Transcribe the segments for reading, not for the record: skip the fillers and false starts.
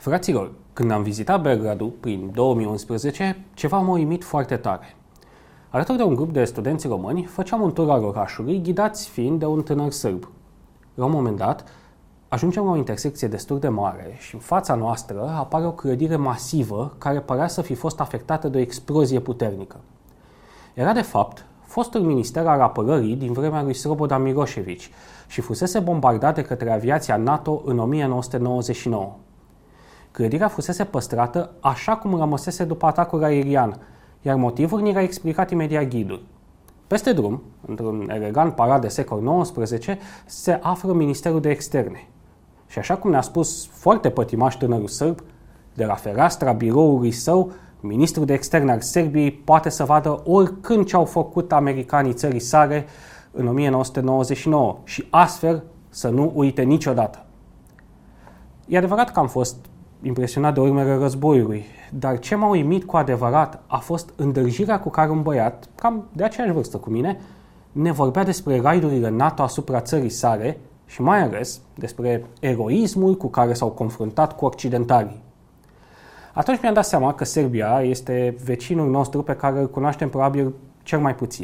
Fraților, când am vizitat Belgradul prin 2011, ceva m-a uimit foarte tare. Alături de un grup de studenți români, făceam un tur al orașului, ghidați fiind de un tânăr sârb. La un moment dat, ajungem la o intersecție destul de mare și în fața noastră apare o clădire masivă care părea să fi fost afectată de o explozie puternică. Era de fapt fostul minister al apărării din vremea lui Slobodan Milošević și fusese bombardat de către aviația NATO în 1999. Clădirea fusese păstrată așa cum rămăsese după atacul aerian, iar motivul ni l-a explicat imediat ghidul. Peste drum, într-un elegant palat de secol XIX, se află Ministerul de Externe. Și așa cum ne-a spus foarte pătimaș tânărul sârb, de la fereastra biroului său, ministrul de externe al Serbiei poate să vadă oricând ce au făcut americanii țării sale în 1999 și astfel să nu uite niciodată. E adevărat că am fost impresionat de urmele războiului, dar ce m-a uimit cu adevărat a fost îndrăjirea cu care un băiat, cam de aceeași vârstă cu mine, ne vorbea despre raidurile NATO asupra țării sale și mai ales despre eroismul cu care s-au confruntat cu occidentalii. Atunci mi-am dat seama că Serbia este vecinul nostru pe care îl cunoaștem probabil cel mai puțin.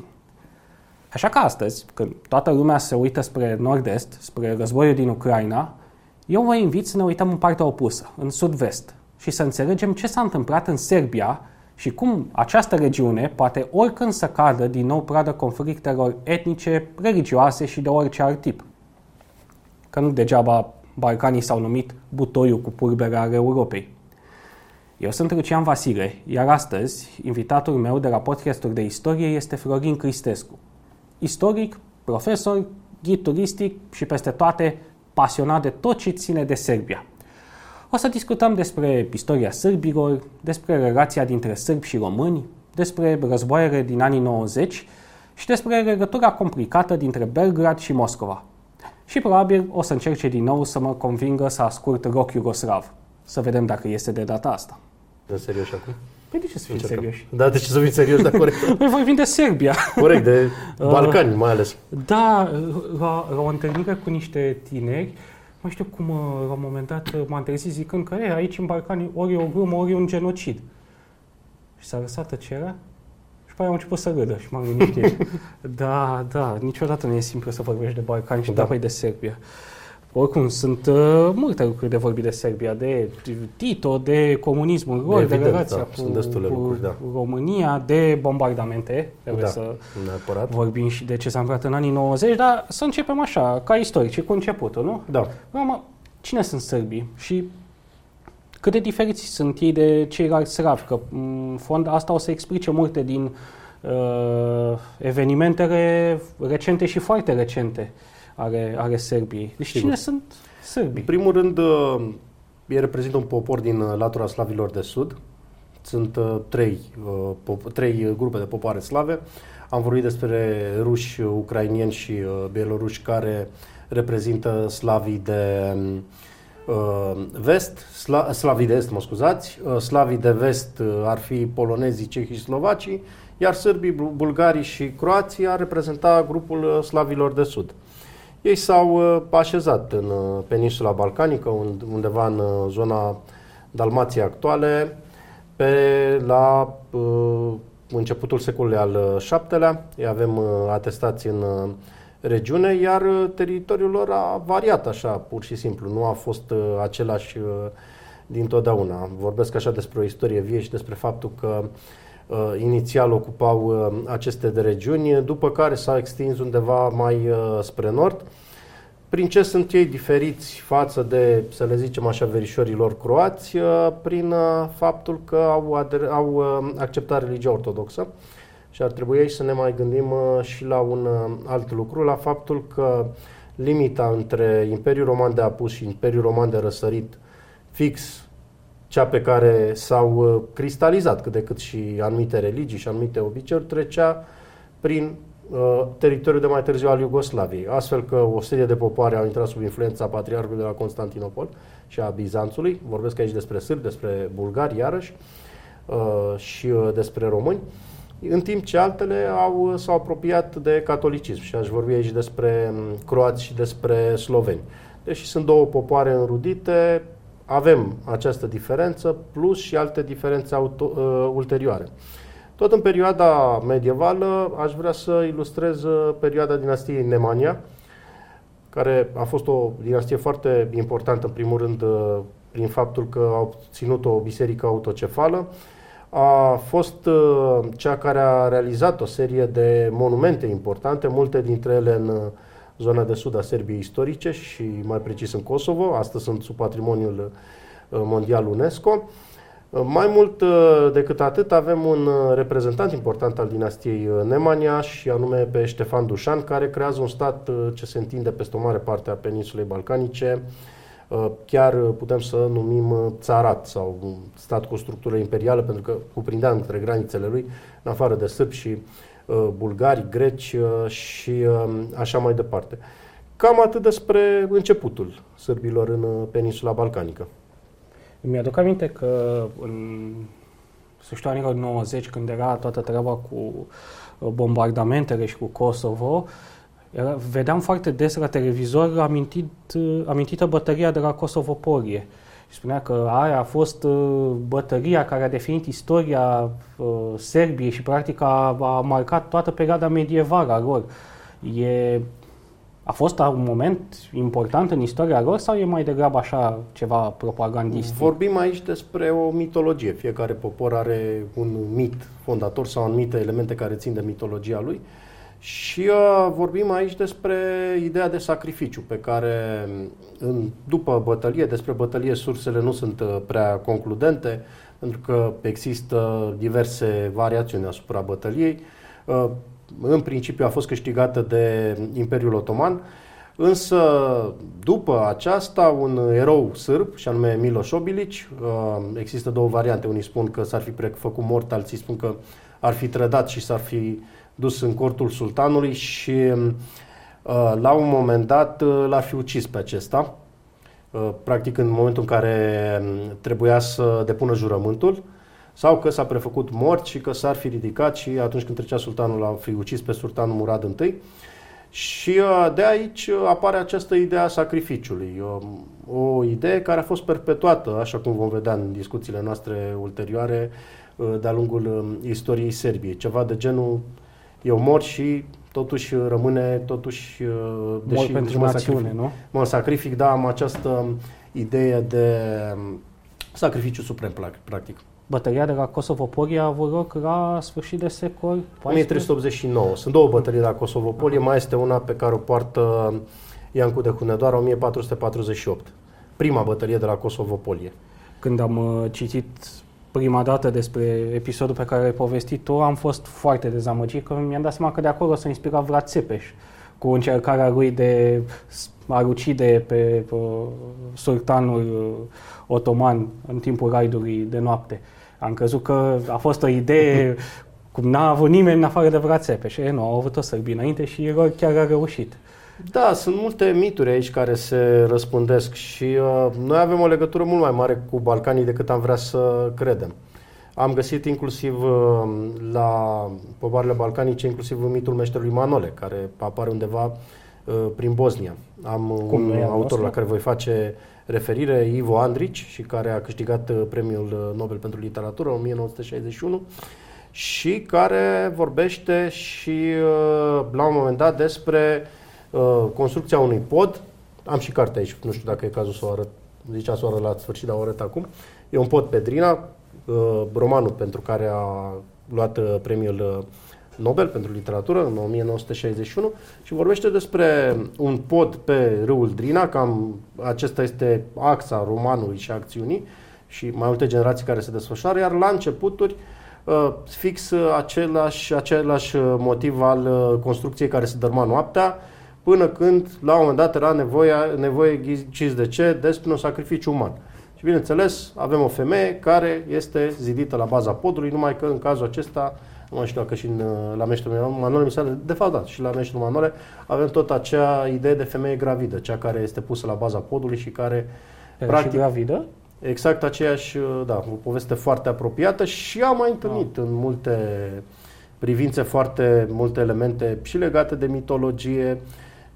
Așa că astăzi, când toată lumea se uită spre nord-est, spre războiul din Ucraina, eu vă invit să ne uităm în partea opusă, în sud-vest, și să înțelegem ce s-a întâmplat în Serbia și cum această regiune poate oricând să cadă din nou pradă conflictelor etnice, religioase și de orice alt tip. Că nu degeaba Balcanii s-au numit butoiul cu pulbere al Europei. Eu sunt Lucian Vasile, iar astăzi invitatul meu de la podcasturi de istorie este Florin Cristescu. Istoric, profesor, ghid turistic și peste toate pasionat de tot ce ține de Serbia. O să discutăm despre istoria sârbilor, despre relația dintre sârbi și români, despre războaiele din anii 90 și despre legătura complicată dintre Belgrad și Moscova. Și probabil o să încerce din nou să mă convingă să ascult rock iugoslav. Să vedem dacă este de data asta. De serios acum? Păi de ce să fim serioși? Da, de ce să fim serioși, dar corect. Noi vorbim de Serbia. Corect, de Balcani mai ales. Da, la o întâlnire cu niște tineri, nu știu cum, la un moment dat m-am trezit zicând că aici în Balcani ori e o glumă, ori e un genocid. Și s-a lăsat tăcerea și apoi am început să râdă și m-am gândit. Da, niciodată nu e simplu să vorbești de Balcani și apoi de Serbia. Oricum, sunt multe lucruri de vorbit de Serbia, de Tito, de comunismul lor, de relația cu România, de bombardamente. Trebuie să vorbim și de ce s-a întâmplat în anii 90, dar să începem așa, ca istorici, cu începutul, nu? Da. Cine sunt sârbii și cât de diferiți sunt ei de ceilalți slavi? Că, în fond, asta o să explice multe din evenimentele recente și foarte recente ale Serbiei. Deci cine sunt sârbii? În primul rând, ei reprezintă un popor din latura slavilor de sud. Sunt trei grupe de popoare slave. Am vorbit despre ruși, ucrainieni și bieloruși care reprezintă slavii de vest, slavii de est, mă scuzați. Slavii de vest ar fi polonezii, cehii și slovacii, iar sârbii, bulgarii și croații ar reprezenta grupul slavilor de sud. Ei s-au așezat în peninsula balcanică, undeva în zona Dalmației actuale, la începutul secolului al VII-lea. Avem atestații în regiune, iar teritoriul lor a variat așa, pur și simplu. Nu a fost același dintotdeauna. Vorbesc așa despre o istorie vie și despre faptul că inițial ocupau aceste regiuni, după care s-au extins undeva mai spre nord. Prin ce sunt ei diferiți față de, să le zicem așa, verișorilor croați? Prin faptul că au acceptat religia ortodoxă și ar trebui aici să ne mai gândim și la un alt lucru, la faptul că limita între Imperiul Roman de Apus și Imperiul Roman de Răsărit, fix cea pe care s-au cristalizat cât de cât și anumite religii și anumite obiceiuri, trecea prin teritoriul de mai târziu al Iugoslaviei. Astfel că o serie de popoare au intrat sub influența patriarhului de la Constantinopol și a Bizanțului. Vorbesc aici despre sârbi, despre bulgari iarăși și despre români. În timp ce altele s-au apropiat de catolicism și aș vorbi aici despre croați și despre sloveni. Deși sunt două popoare înrudite, avem această diferență plus și alte diferențe ulterioare. Tot în perioada medievală aș vrea să ilustrez perioada dinastiei Nemanja, care a fost o dinastie foarte importantă, în primul rând prin faptul că a obținut o biserică autocefală. A fost cea care a realizat o serie de monumente importante, multe dintre ele în zona de sud a Serbiei istorice și mai precis în Kosovo. Astăzi sunt sub patrimoniul mondial UNESCO. Mai mult decât atât, avem un reprezentant important al dinastiei Nemanja și anume pe Ștefan Dușan, care creează un stat ce se întinde peste o mare parte a peninsulei balcanice. Chiar putem să numim țarat sau stat cu structură imperială, pentru că cuprindea între granițele lui, în afară de sârbi și bulgari, greci și așa mai departe. Cam atât despre începutul sârbilor în peninsula balcanică. Mi-aduc aminte că în sfârșitul anilor 90, când era toată treaba cu bombardamentele și cu Kosovo, vedeam foarte des la televizor amintită bătălia de la Kosovo-Polie. Și spunea că aia a fost bătălia care a definit istoria Serbiei și practic a marcat toată perioada medievală a lor. A fost un moment important în istoria lor sau e mai degrabă așa ceva propagandistic? Vorbim aici despre o mitologie. Fiecare popor are un mit fondator sau anumite elemente care țin de mitologia lui. Și vorbim aici despre ideea de sacrificiu pe care după bătălie, despre bătălie sursele nu sunt prea concludente, pentru că există diverse variațiuni asupra bătăliei. În principiu a fost câștigată de Imperiul Otoman, însă după aceasta un erou sârb, și anume Miloš Obilić, există două variante, unii spun că s-ar fi făcut mort, alții spun că ar fi trădat și s-ar fi dus în cortul sultanului și la un moment dat l-ar fi ucis pe acesta, practic în momentul în care trebuia să depună jurământul, sau că s-a prefăcut mort și că s-ar fi ridicat și atunci când trecea sultanul l-a fi ucis pe sultanul Murad I. Și de aici apare această idee a sacrificiului, o idee care a fost perpetuată, așa cum vom vedea în discuțiile noastre ulterioare, de-a lungul istoriei Serbiei. Ceva de genul, eu mor și totuși rămâne, mor pentru națiune, nu? Mă sacrific, da, am această idee de sacrificiu suprem, practic. Bătălia de la Kosovo-Polie a avut loc la sfârșit de secol 1389. Sunt două bătălii de la Kosovo-Polie, mai este una pe care o poartă Iancu de Hunedoara, 1448. Prima bătălie de la Kosovo-Polie. Când am citit prima dată despre episodul pe care ai povestit tu, am fost foarte dezamăgit, că mi-am dat seama că de acolo s-a inspirat Vlad Țepeș cu încercarea lui de a ucide pe sultanul otoman în timpul raidului de noapte. Am crezut că a fost o idee cum n-a avut nimeni în afară de Vlad Țepeș. Nu, au avut-o sărbii înainte și el chiar a reușit. Da, sunt multe mituri aici care se răspândesc și noi avem o legătură mult mai mare cu Balcanii decât am vrea să credem. Am găsit inclusiv la popoarele balcanice, inclusiv mitul meșterului Manole, care apare undeva prin Bosnia. Am un autor la care voi face referire, Ivo Andrić, și care a câștigat premiul Nobel pentru literatură în 1961 și care vorbește și la un moment dat despre construcția unui pod. Am și carte aici, nu știu dacă e cazul să o arăt, zicea să o arăt la sfârșit, dar o arăt acum. E un pod pe Drina, romanul pentru care a luat premiul Nobel pentru literatură în 1961 și vorbește despre un pod pe râul Drina, cam acesta este axa romanului și acțiunii și mai multe generații care se desfășoară, iar la începuturi fix același motiv al construcției care se dărma noaptea, până când la un moment dat era nevoie ghiciți de ce, despre un sacrificiu uman. Și bineînțeles, avem o femeie care este zidită la baza podului, numai că în cazul acesta, nu mai știu dacă și la meșterul Manole, de fapt da, și la meșterul Manole avem tot acea idee de femeie gravidă, cea care este pusă la baza podului și care practic și gravidă? Exact aceeași, da, o poveste foarte apropiată și am mai întâlnit în multe privințe foarte multe elemente și legate de mitologie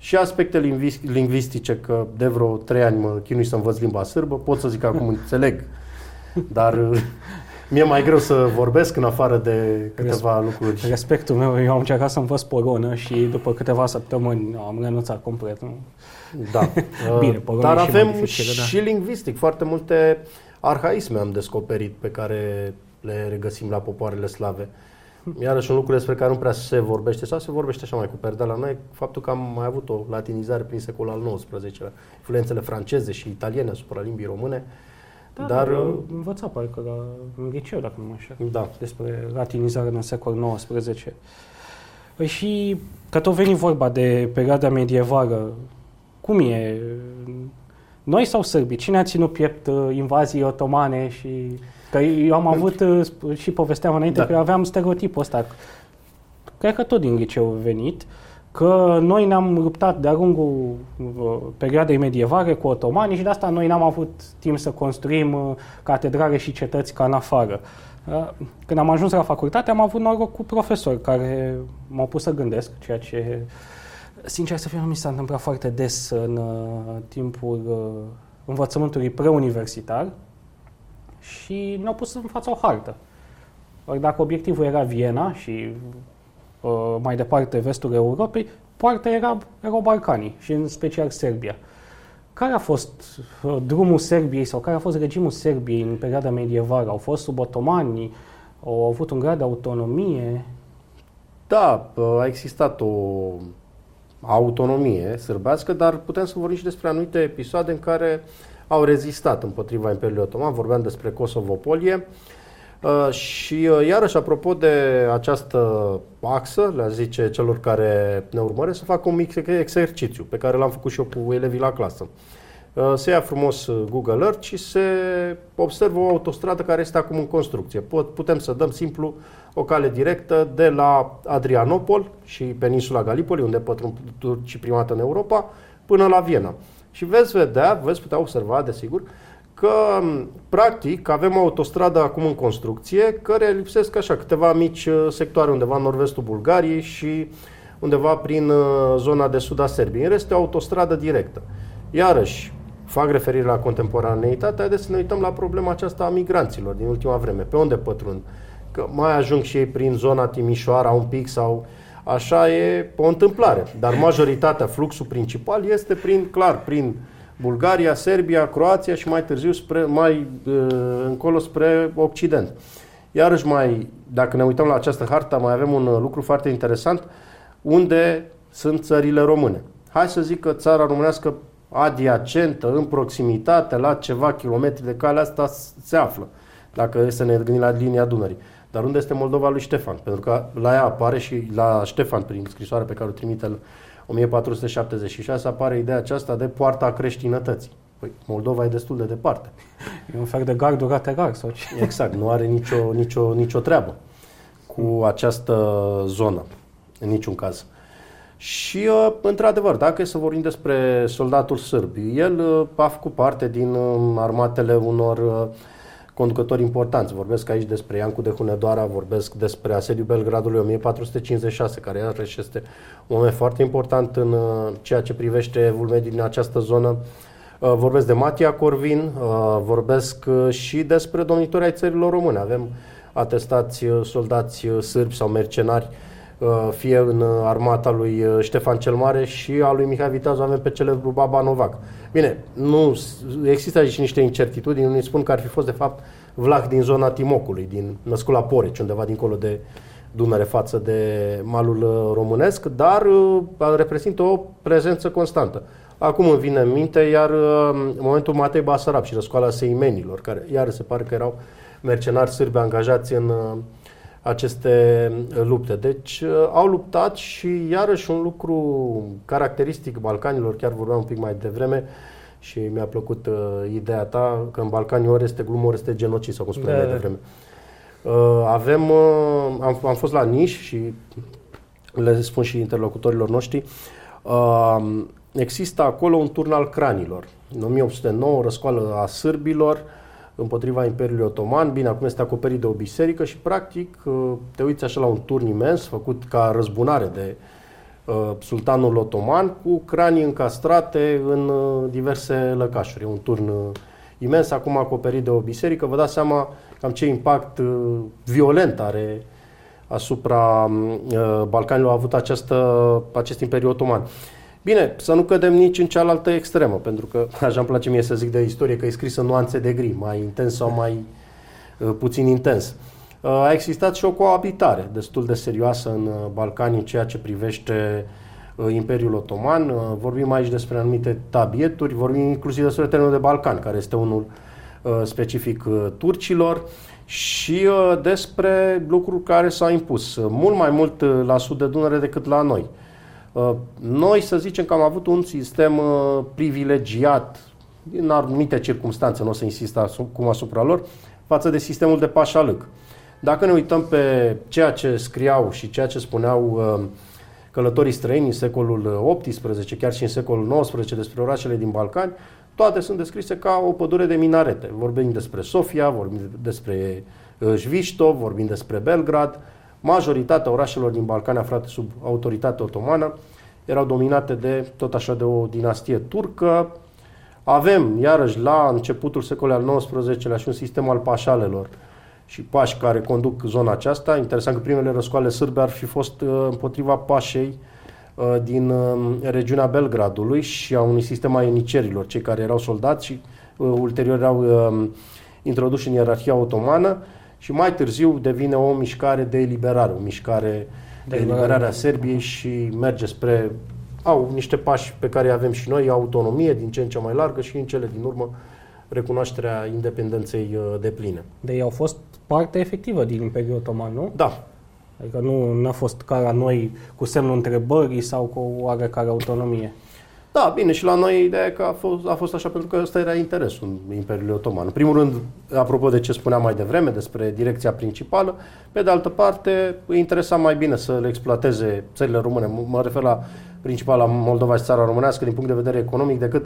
și aspecte lingvistice, că de vreo 3 ani mă chinui să învăț limba sârbă, pot să zic că acum înțeleg, dar mi-e mai greu să vorbesc în afară de câteva lucruri. Respectul meu, eu am încercat să învăț poronă și după câteva săptămâni am renunțat complet. Nu? Da, bine, dar avem și lingvistic, foarte multe arhaisme am descoperit pe care le regăsim la popoarele slave. Iarăși un lucru despre care nu prea se vorbește sau se vorbește așa mai cu perdea la noi, faptul că am mai avut o latinizare prin secolul al XIX-lea, influențele franceze și italiene asupra limbii române. Da, dar învăța parcă în liceu, dacă nu mă înșel, despre latinizare în secolul XIX. Păi și că tot veni vorba de perioada medievală, cum e? Noi sau sârbii? Cine a ținut piept invazii otomane și... Că eu am avut, și povesteam înainte, că aveam stereotipul ăsta, cred că tot din liceu venit, că noi ne-am luptat de-a lungul perioadei medievale cu otomanii și de asta noi n-am avut timp să construim catedrale și cetăți ca în afară. Când am ajuns la facultate am avut noroc cu profesori care m-au pus să gândesc, ceea ce, sincer să fiu, nu mi s-a întâmplat foarte des în timpul învățământului preuniversitar, și ne-au pus în fața o hartă. Ori dacă obiectivul era Viena și mai departe vestul Europei, poarta erau Balcanii și în special Serbia. Care a fost drumul Serbiei sau care a fost regimul Serbiei în perioada medievală? Au fost sub otomani? Au avut un grad de autonomie? Da, a existat o autonomie sârbească, dar putem să vorbim și despre anumite episoade în care au rezistat împotriva Imperiului Otoman. Vorbeam despre Kosovo-Polie și iarăși, apropo de această axă, le zice celor care ne urmăresc să facă un mic exercițiu pe care l-am făcut și eu cu elevii la clasă. Se ia frumos Google Earth și se observă o autostradă care este acum în construcție. Putem să dăm simplu o cale directă de la Adrianopol și peninsula Galipoli, unde pătrund turcii prima dată în Europa, până la Viena. Și veți putea observa, desigur, că practic avem o autostradă acum în construcție, care lipsesc așa câteva mici sectoare undeva în nord-vestul Bulgariei și undeva prin zona de sud a Serbiei. În rest e o autostradă directă. Iarăși, fac referire la contemporaneitate, haideți să ne uităm la problema aceasta a migranților din ultima vreme. Pe unde pătrund? Că mai ajung și ei prin zona Timișoara un pic sau... Așa e o întâmplare, dar majoritatea, fluxul principal este prin Bulgaria, Serbia, Croația și mai târziu încolo spre Occident. Iarăși dacă ne uităm la această hartă, mai avem un lucru foarte interesant, unde sunt țările române. Hai să zic că țara românească adiacentă, în proximitate, la ceva kilometri de calea asta se află, dacă e să ne gândim la linia Dunării. Dar unde este Moldova lui Ștefan? Pentru că la ea apare și la Ștefan, prin scrisoarea pe care o trimite în 1476, apare ideea aceasta de poarta creștinătății. Păi, Moldova e destul de departe. E un fel de gardul lateral sau ce? Exact, nu are nicio treabă cu această zonă, în niciun caz. Și, într-adevăr, dacă e să vorbim despre soldatul sârb, el a făcut parte din armatele unor conducători importanți. Vorbesc aici despre Iancu de Hunedoara, vorbesc despre asediul Belgradului 1456, care iarăși este un moment foarte important în ceea ce privește vulmedii din această zonă. Vorbesc de Matia Corvin, vorbesc și despre domnitori ai țărilor române. Avem atestați soldați sârbi sau mercenari, fie în armata lui Ștefan cel Mare și a lui Mihai Viteazu avem pe celebru Baba Novac. Bine, nu există aici niște incertitudini, unii spun că ar fi fost de fapt vlah din zona Timocului, născut la Poreci, undeva dincolo de Dunăre față de malul românesc, dar reprezintă o prezență constantă. Acum îmi vine în minte, iar în momentul Matei Basarab și răscoala Seimenilor, care iar se pare că erau mercenari sârbi angajați în aceste lupte. Deci au luptat și iarăși un lucru caracteristic Balcanilor, chiar vorbeam un pic mai devreme și mi-a plăcut ideea ta că în Balcani ori este glumă, ori este genocid, sau cum spuneam mai devreme. Am fost la Niș și le spun și interlocutorilor noștri, există acolo un turn al cranilor. În 1809, răscoală a sârbilor împotriva Imperiului Otoman. Bine, acum este acoperit de o biserică și practic te uiți așa la un turn imens făcut ca răzbunare de sultanul otoman cu cranii încastrate în diverse lăcașuri. E un turn imens, acum acoperit de o biserică. Vă dați seama cam ce impact violent are asupra Balcanilor a avut acest Imperiu Otoman. Bine, să nu cădem nici în cealaltă extremă, pentru că așa îmi place mie să zic de istorie, că e scris în nuanțe de gri, mai intens sau mai puțin intens. A existat și o coabitare destul de serioasă în Balcani în ceea ce privește Imperiul Otoman. Vorbim aici despre anumite tabieturi, vorbim inclusiv despre terenul de Balcan, care este unul specific turcilor, și despre lucruri care s-au impus mult mai mult la sud de Dunăre decât la noi. Noi, să zicem că am avut un sistem privilegiat în anumite circunstanțe, nu o să insist acum asupra lor, față de sistemul de pașalâc. Dacă ne uităm pe ceea ce scriau și ceea ce spuneau călătorii străini în secolul XVIII, chiar și în secolul XIX, despre orașele din Balcani, toate sunt descrise ca o pădure de minarete. Vorbim despre Sofia, vorbim despre Șviștov, vorbim despre Belgrad. Majoritatea orașelor din Balcani aflate sub autoritate otomană erau dominate tot așa de o dinastie turcă. Avem, iarăși, la începutul secolului al XIX-lea și un sistem al pașalelor și pași care conduc zona aceasta. Interesant că primele răscoale sârbe ar fi fost împotriva pașei din regiunea Belgradului și a unui sistem a enicerilor, cei care erau soldați și ulterior erau introduși în ierarhia otomană, și mai târziu devine o mișcare de eliberare, o mișcare de eliberare a Serbiei și merge spre... Au niște pași pe care îi avem și noi, autonomie din ce în ce mai largă și în cele din urmă recunoașterea independenței depline. De ei au fost parte efectivă din Imperiul Otoman, nu? Da. Adică nu a fost ca la noi cu semnul întrebării sau cu o oarecare autonomie. Da, bine, și la noi ideea e că a fost așa pentru că ăsta era interesul Imperiului Otoman. În primul rând, apropo de ce spuneam mai devreme despre direcția principală, pe de altă parte îi interesa mai bine să le exploateze țările române. Mă refer la principala Moldova și țara românească din punct de vedere economic, decât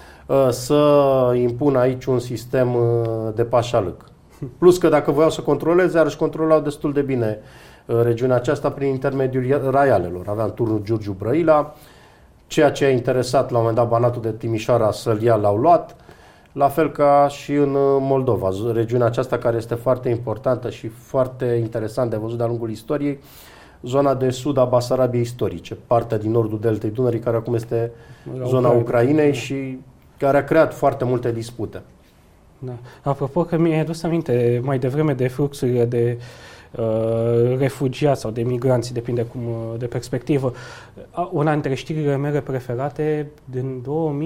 să impună aici un sistem de pașalâc. Plus că dacă voiau să controleze, iarăși controlau destul de bine regiunea aceasta prin intermediul raialelor. Aveam turnul Giurgiu-Brăila, ceea ce a interesat la un moment dat Banatul de Timișoara să-l ia, l-au luat, la fel ca și în Moldova. Regiunea aceasta care este foarte importantă și foarte interesant de văzut de-a lungul istoriei, zona de sud a Basarabiei istorice, partea din nordul deltei Dunării, care acum este zona Ucrainei și care a creat foarte multe dispute. Da. Apropo că mi-ai adus aminte mai devreme de fluxurile de refugiați sau de migranți, depinde de perspectivă. Una dintre știrile mele preferate din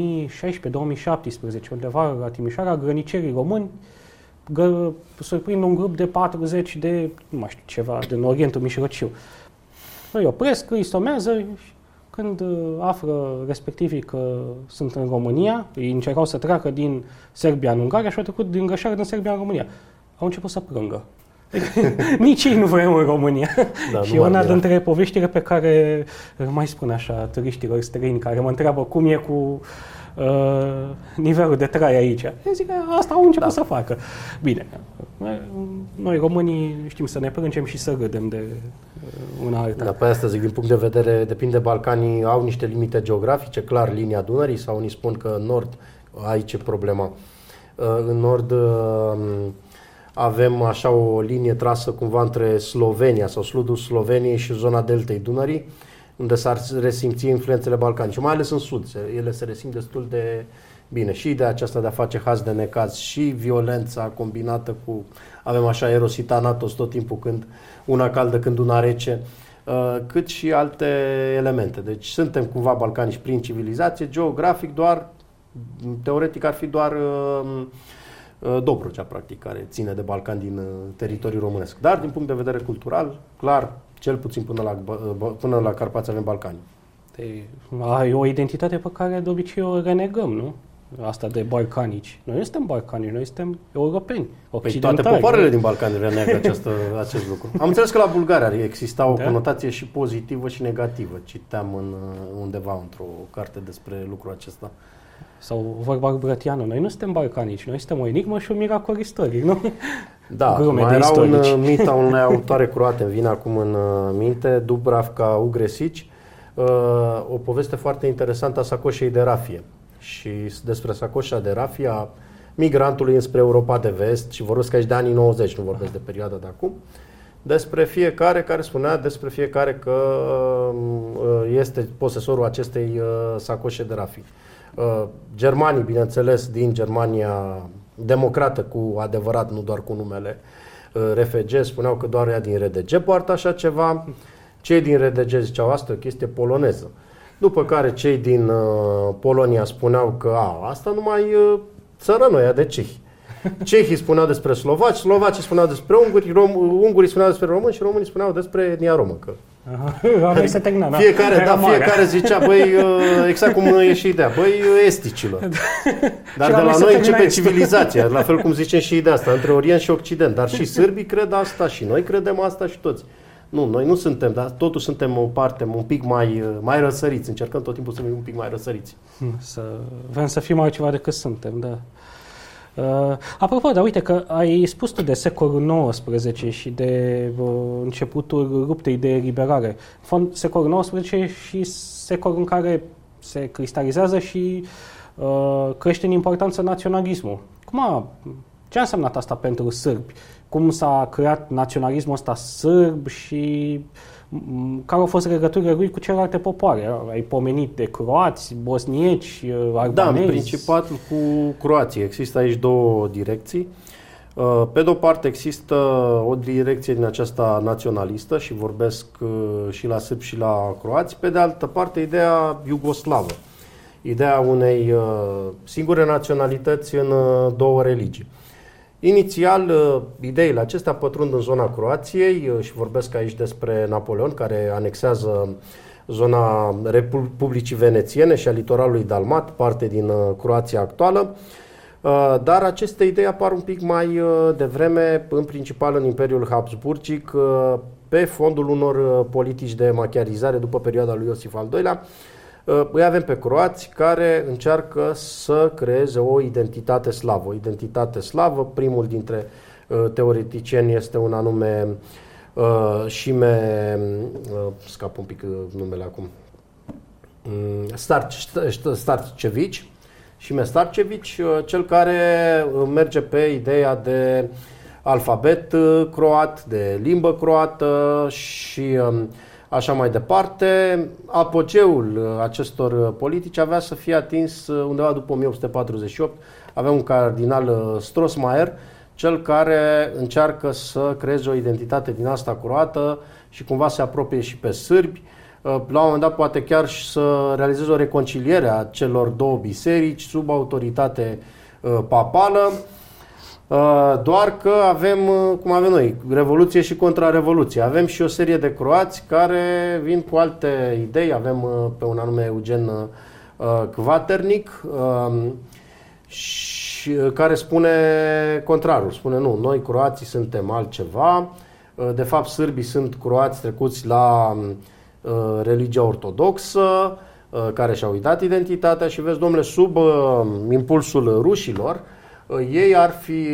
2016-2017, undeva la Timișoara, grănicerii români surprind un grup de 40 de, nu mai știu, ceva, din Orientul Mijlociu. Îi opresc, îi somează, când află respectivii că sunt în România, îi încercau să treacă din Serbia în Ungaria și au trecut din Gășară din Serbia în România. Au început să plângă. Nici ei nu vreau în România. Da, și una dintre poveștile pe care mai spun așa turiștilor străini care mă întreabă cum e cu nivelul de trai aici. Eu zic că asta au început să facă. Bine, noi românii știm să ne plângem și să râdem de una alta. Da, pe asta zic, din punct de vedere, depinde, Balcanii au niște limite geografice, clar linia Dunării, sau unii spun că în nord, aici e problema. În nord avem așa o linie trasă cumva între Slovenia sau sudul Sloveniei și zona deltei Dunării, unde s-ar resimți influențele balcanice, mai ales în sud. Ele se resimt destul de bine. Și ideea aceasta de a face haz de necaz și violența combinată cu, avem așa Erosita Natos tot timpul, când una caldă, când una rece, cât și alte elemente. Deci suntem cumva balcanici prin civilizație, geografic doar, teoretic ar fi doar Dobrogea, practic, care ține de Balcan din teritoriul românesc. Dar, din punct de vedere cultural, clar, cel puțin până la Carpați avem Balcani. E o identitate pe care de obicei o renegăm, nu? Asta de balcanici. Noi nu suntem balcanici, noi suntem europeni, occidentali. Păi toate popoarele din Balcani reneagă acest lucru. Am înțeles că la Bulgaria exista o conotație și pozitivă și negativă. Citeam undeva într-o carte despre lucrul acesta. Sau vorba lui Brătianu, noi nu suntem balcanici, noi suntem o enigmă și un miracol istoric, nu? Da, mai era un mit a unei autoare croate, îmi vine acum în minte, Dubravka Ugresici, o poveste foarte interesantă a sacoșei de rafie. Și despre sacoșa de rafie a migrantului înspre Europa de Vest, și vorbesc aici de anii 90, nu vorbesc de perioada de acum, despre fiecare care spunea despre fiecare că este posesorul acestei sacoșe de rafie. Germanii, bineînțeles, din Germania democrată cu adevărat, nu doar cu numele RFG, spuneau că doar ea din RDG poartă așa ceva. Cei din RDG ziceau asta e o chestie poloneză. După care cei din Polonia spuneau că asta numai țărănă ăia de cehi. Cehii spuneau despre slovaci, slovacii spuneau despre unguri, ungurii spuneau despre români și românii spuneau despre etnia romă. Fiecare zicea, băi, exact cum e și ideea, băi, esticilor. Dar de la noi începe civilizația, la fel cum zicem și ideea asta, între Orient și Occident. Dar și sârbii cred asta și noi credem asta și toți. Nu, noi nu suntem, dar totuși suntem o parte un pic mai răsăriți. Încercăm tot timpul să fim un pic mai răsăriți. Vrem să fim altceva decât suntem, da. Apropo, dar uite că ai spus tu de secolul XIX și de începutul luptei de eliberare. În fond, secolul XIX e și secolul în care se cristalizează și crește în importanță naționalismul. Ce a însemnat asta pentru sârbi? Cum s-a creat naționalismul ăsta sârb și care au fost legăturile lui cu celelalte popoare? Ai pomenit de croați, bosnieci, albanezi? Da, în principal cu croații. Există aici două direcții. Pe de o parte există o direcție din aceasta naționalistă și vorbesc și la sârbi și la croați. Pe de altă parte, ideea iugoslavă. Ideea unei singure naționalități în două religii. Inițial, ideile acestea pătrund în zona Croației și vorbesc aici despre Napoleon, care anexează zona Republicii Venețiene și a litoralului dalmat, parte din Croația actuală, dar aceste idei apar un pic mai devreme, în principal în Imperiul Habsburgic, pe fondul unor politici de machiarizare după perioada lui Iosif al II-lea. Îi avem pe croați care încearcă să creeze o identitate slavă. O identitate slavă, primul dintre teoreticieni este un anume Șime, scap un pic numele acum, Starcevici, Șime Starcevici, cel care merge pe ideea de alfabet croat, de limbă croată și așa mai departe. Apogeul acestor politici avea să fie atins undeva după 1848. Avea un cardinal Strossmayer, cel care încearcă să creeze o identitate din asta croată și cumva se apropie și pe sârbi. La un moment dat poate chiar și să realizeze o reconciliere a celor două biserici sub autoritate papală. Doar că avem, cum avem noi, revoluție și contrarevoluție. Avem și o serie de croați care vin cu alte idei. Avem pe un anume Eugen Kvaternik, și care spune contrarul. Spune nu, noi croații suntem altceva. De fapt, sârbii sunt croați trecuți la religia ortodoxă, care și-au uitat identitatea și vezi, domnule, sub impulsul rușilor, ei ar fi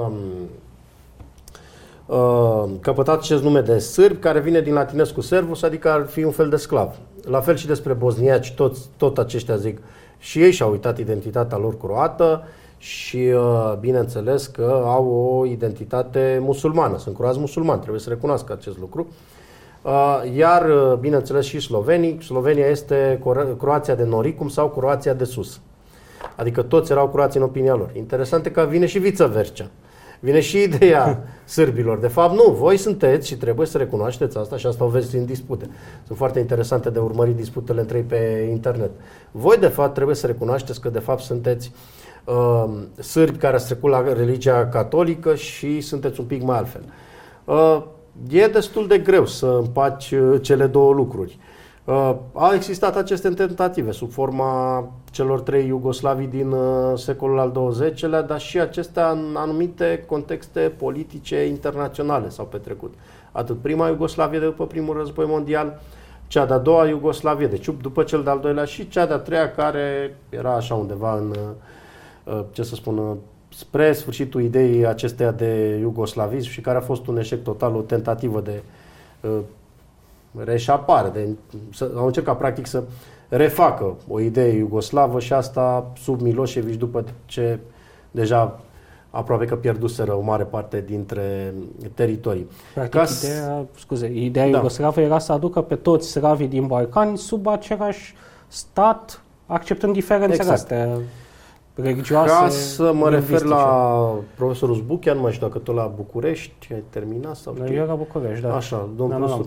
căpătat acest nume de sârbi, care vine din latinescul servus, adică ar fi un fel de sclav. La fel și despre bosniaci, tot aceștia zic, și ei și-au uitat identitatea lor croată și bineînțeles că au o identitate musulmană, sunt croați musulmani, trebuie să recunoască acest lucru. Iar, bineînțeles, și slovenii. Slovenia este Croația de Noricum sau Croația de sus. Adică toți erau croați în opinia lor. Interesant e că vine și viceversa. Vine și ideea sârbilor. De fapt, nu, voi sunteți și trebuie să recunoașteți asta și asta o vezi în dispute. Sunt foarte interesante de urmărit disputele între ei pe internet. Voi, de fapt, trebuie să recunoașteți că, de fapt, sunteți sârbi care ați trecut la religia catolică și sunteți un pic mai altfel. E destul de greu să împaci cele două lucruri. Au existat aceste tentative sub forma celor trei iugoslavii din secolul al XX-lea, dar și acestea în anumite contexte politice internaționale s-au petrecut. Atât prima Iugoslavie de după primul război mondial, cea de-a doua Iugoslavie, deci după cel de-al doilea și cea de-a treia care era așa undeva în, ce să spun, spre sfârșitul ideii acesteia de iugoslavism și care a fost un eșec total, o tentativă de reșapare, au încercat practic să refacă o idee iugoslavă și asta sub Milošević după ce deja aproape că pierduseră o mare parte dintre teritorii. Practic, ideea iugoslavă era să aducă pe toți slavii din Balcani sub același stat, acceptând diferențele astea religioase. Ca să mă refer la profesorul Zbuchea, nu mai știu dacă tot la București ai terminat sau știu. Eu la București, da. Așa, domnul profesor.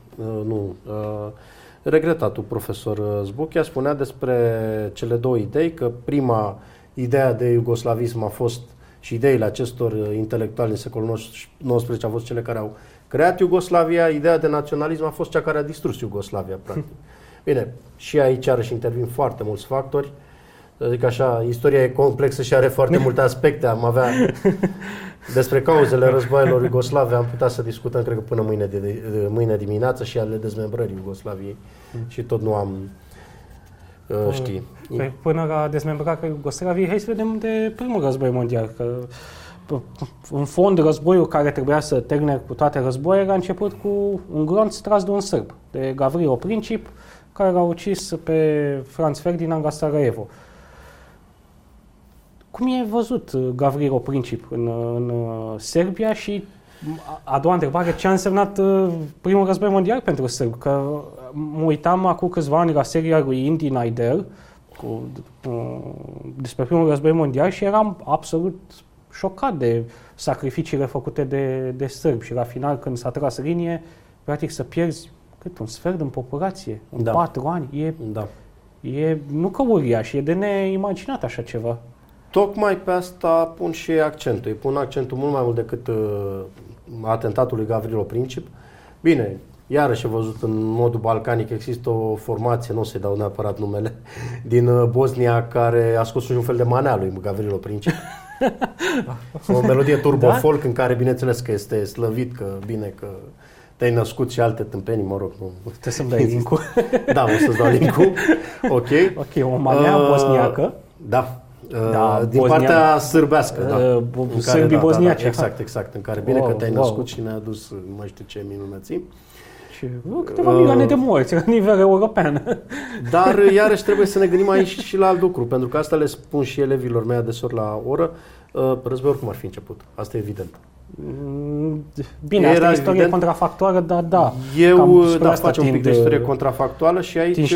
Regretatul profesor Zbuchea spunea despre cele două idei, că prima idee de iugoslavism a fost și ideile acestor intelectuali din secolul XIX au fost cele care au creat Iugoslavia, ideea de naționalism a fost cea care a distrus Iugoslavia, practic. Bine, și aici iarăși intervin foarte mulți factori. Adică așa, istoria e complexă și are foarte multe aspecte. Am avea despre cauzele războaielor iugoslave, am putea să discutăm, cred că până mâine dimineață și ale dezmembrării Iugoslaviei. Și tot nu am știi. Până la dezmembrarea Iugoslaviei, hai să vedem de primul război mondial. Că, în fond, războiul care trebuia să termine cu toate războaiele a început cu un glonț tras de un sârb, de Gavrilo Princip, care l-a ucis pe Franz Ferdinand la Sarajevo. Cum e văzut Gavrilo Princip în Serbia și a doua întrebare, ce a însemnat primul război mondial pentru sârbi? Că mă uitam acum câțiva ani la seria lui Indy Naidel despre primul război mondial și eram absolut șocat de sacrificiile făcute de sârbi și la final când s-a tras linie, practic să pierzi un sfert din populație în 4 ani. E nu că uriaș, e de neimaginat așa ceva. Tocmai pe asta pun și accentul. Îi pun accentul mult mai mult decât atentatul lui Gavrilo Princip. Bine, iarăși am văzut în modul balcanic, există o formație, nu o să-i dau neapărat numele, din Bosnia, care a scos un fel de manea lui Gavrilo Princip. O melodie turbo-folk în care, bineînțeles, că este slăvit, că bine că te-ai născut și alte tâmpenii, mă rog. Nu. Trebuie să-mi dai link-ul. Da, o să-ți dau link-ul. Ok, o manea bosniacă. Da. Din partea sârbească, sârbii bosniaci. Exact, în care bine că te-ai născut și ne-a adus, nu mai știu ce minunății. Și câteva milioane de morți la nivel european. Dar iarăși trebuie să ne gândim aici și la alt lucru, pentru că asta le spun și elevilor mei adesori la oră, războiul oricum ar fi început, asta e evident. Bine, asta e istorie contrafactuală, dar da. Eu facem un pic de istorie contrafactuală și aici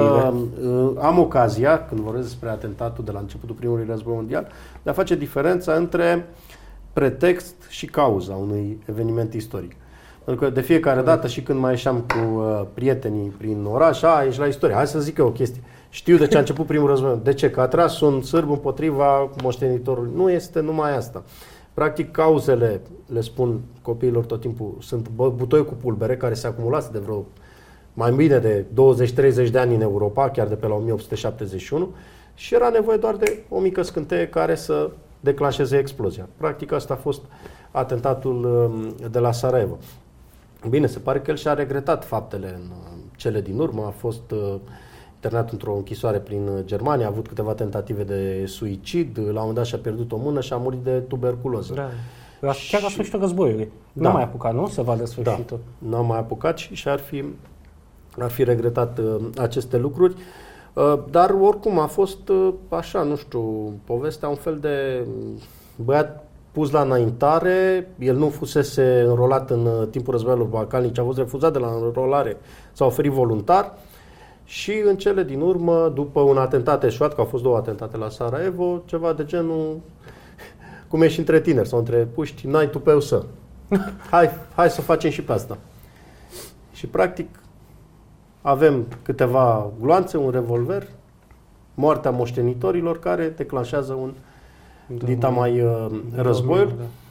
am ocazia, când vorbesc despre atentatul de la începutul primului război mondial, de a face diferența între pretext și cauza unui eveniment istoric. Pentru că de fiecare dată și când mai ieșeam cu prietenii prin oraș, ești la istorie, hai să zic eu o chestie. Știu de ce a început primul război. De ce? Că a tras un sârb împotriva moștenitorului. Nu este numai asta. Practic, cauzele, le spun copiilor tot timpul, sunt butoi cu pulbere care se acumulați de vreo mai bine de 20-30 de ani în Europa, chiar de pe la 1871, și era nevoie doar de o mică scânteie care să declanșeze explozia. Practic, asta a fost atentatul de la Sarajevo. Bine, se pare că el și-a regretat faptele în cele din urmă, a fost internat într-o închisoare prin Germania, a avut câteva tentative de suicid, la un moment dat și-a pierdut o mână și a murit de tuberculoză. Da. Chiar la sfârșitul războiului. N-a mai apucat, nu? Să vadă sfârșitul. Da, n-a mai apucat și ar fi regretat aceste lucruri. Dar oricum a fost așa, nu știu, povestea un fel de băiat pus la înaintare, el nu fusese înrolat în timpul războiilor balcanice, a fost refuzat de la înrolare, s-a oferit voluntar și în cele din urmă, după un atentat eșuat, că au fost 2 atentate la Sarajevo, ceva de genul, cum e și între tineri sau între puști, n-ai tu pe eu să. Hai să facem și pe asta. Și practic avem câteva gloanțe, un revolver, moartea moștenitorilor care declanșează un dita mai războiul.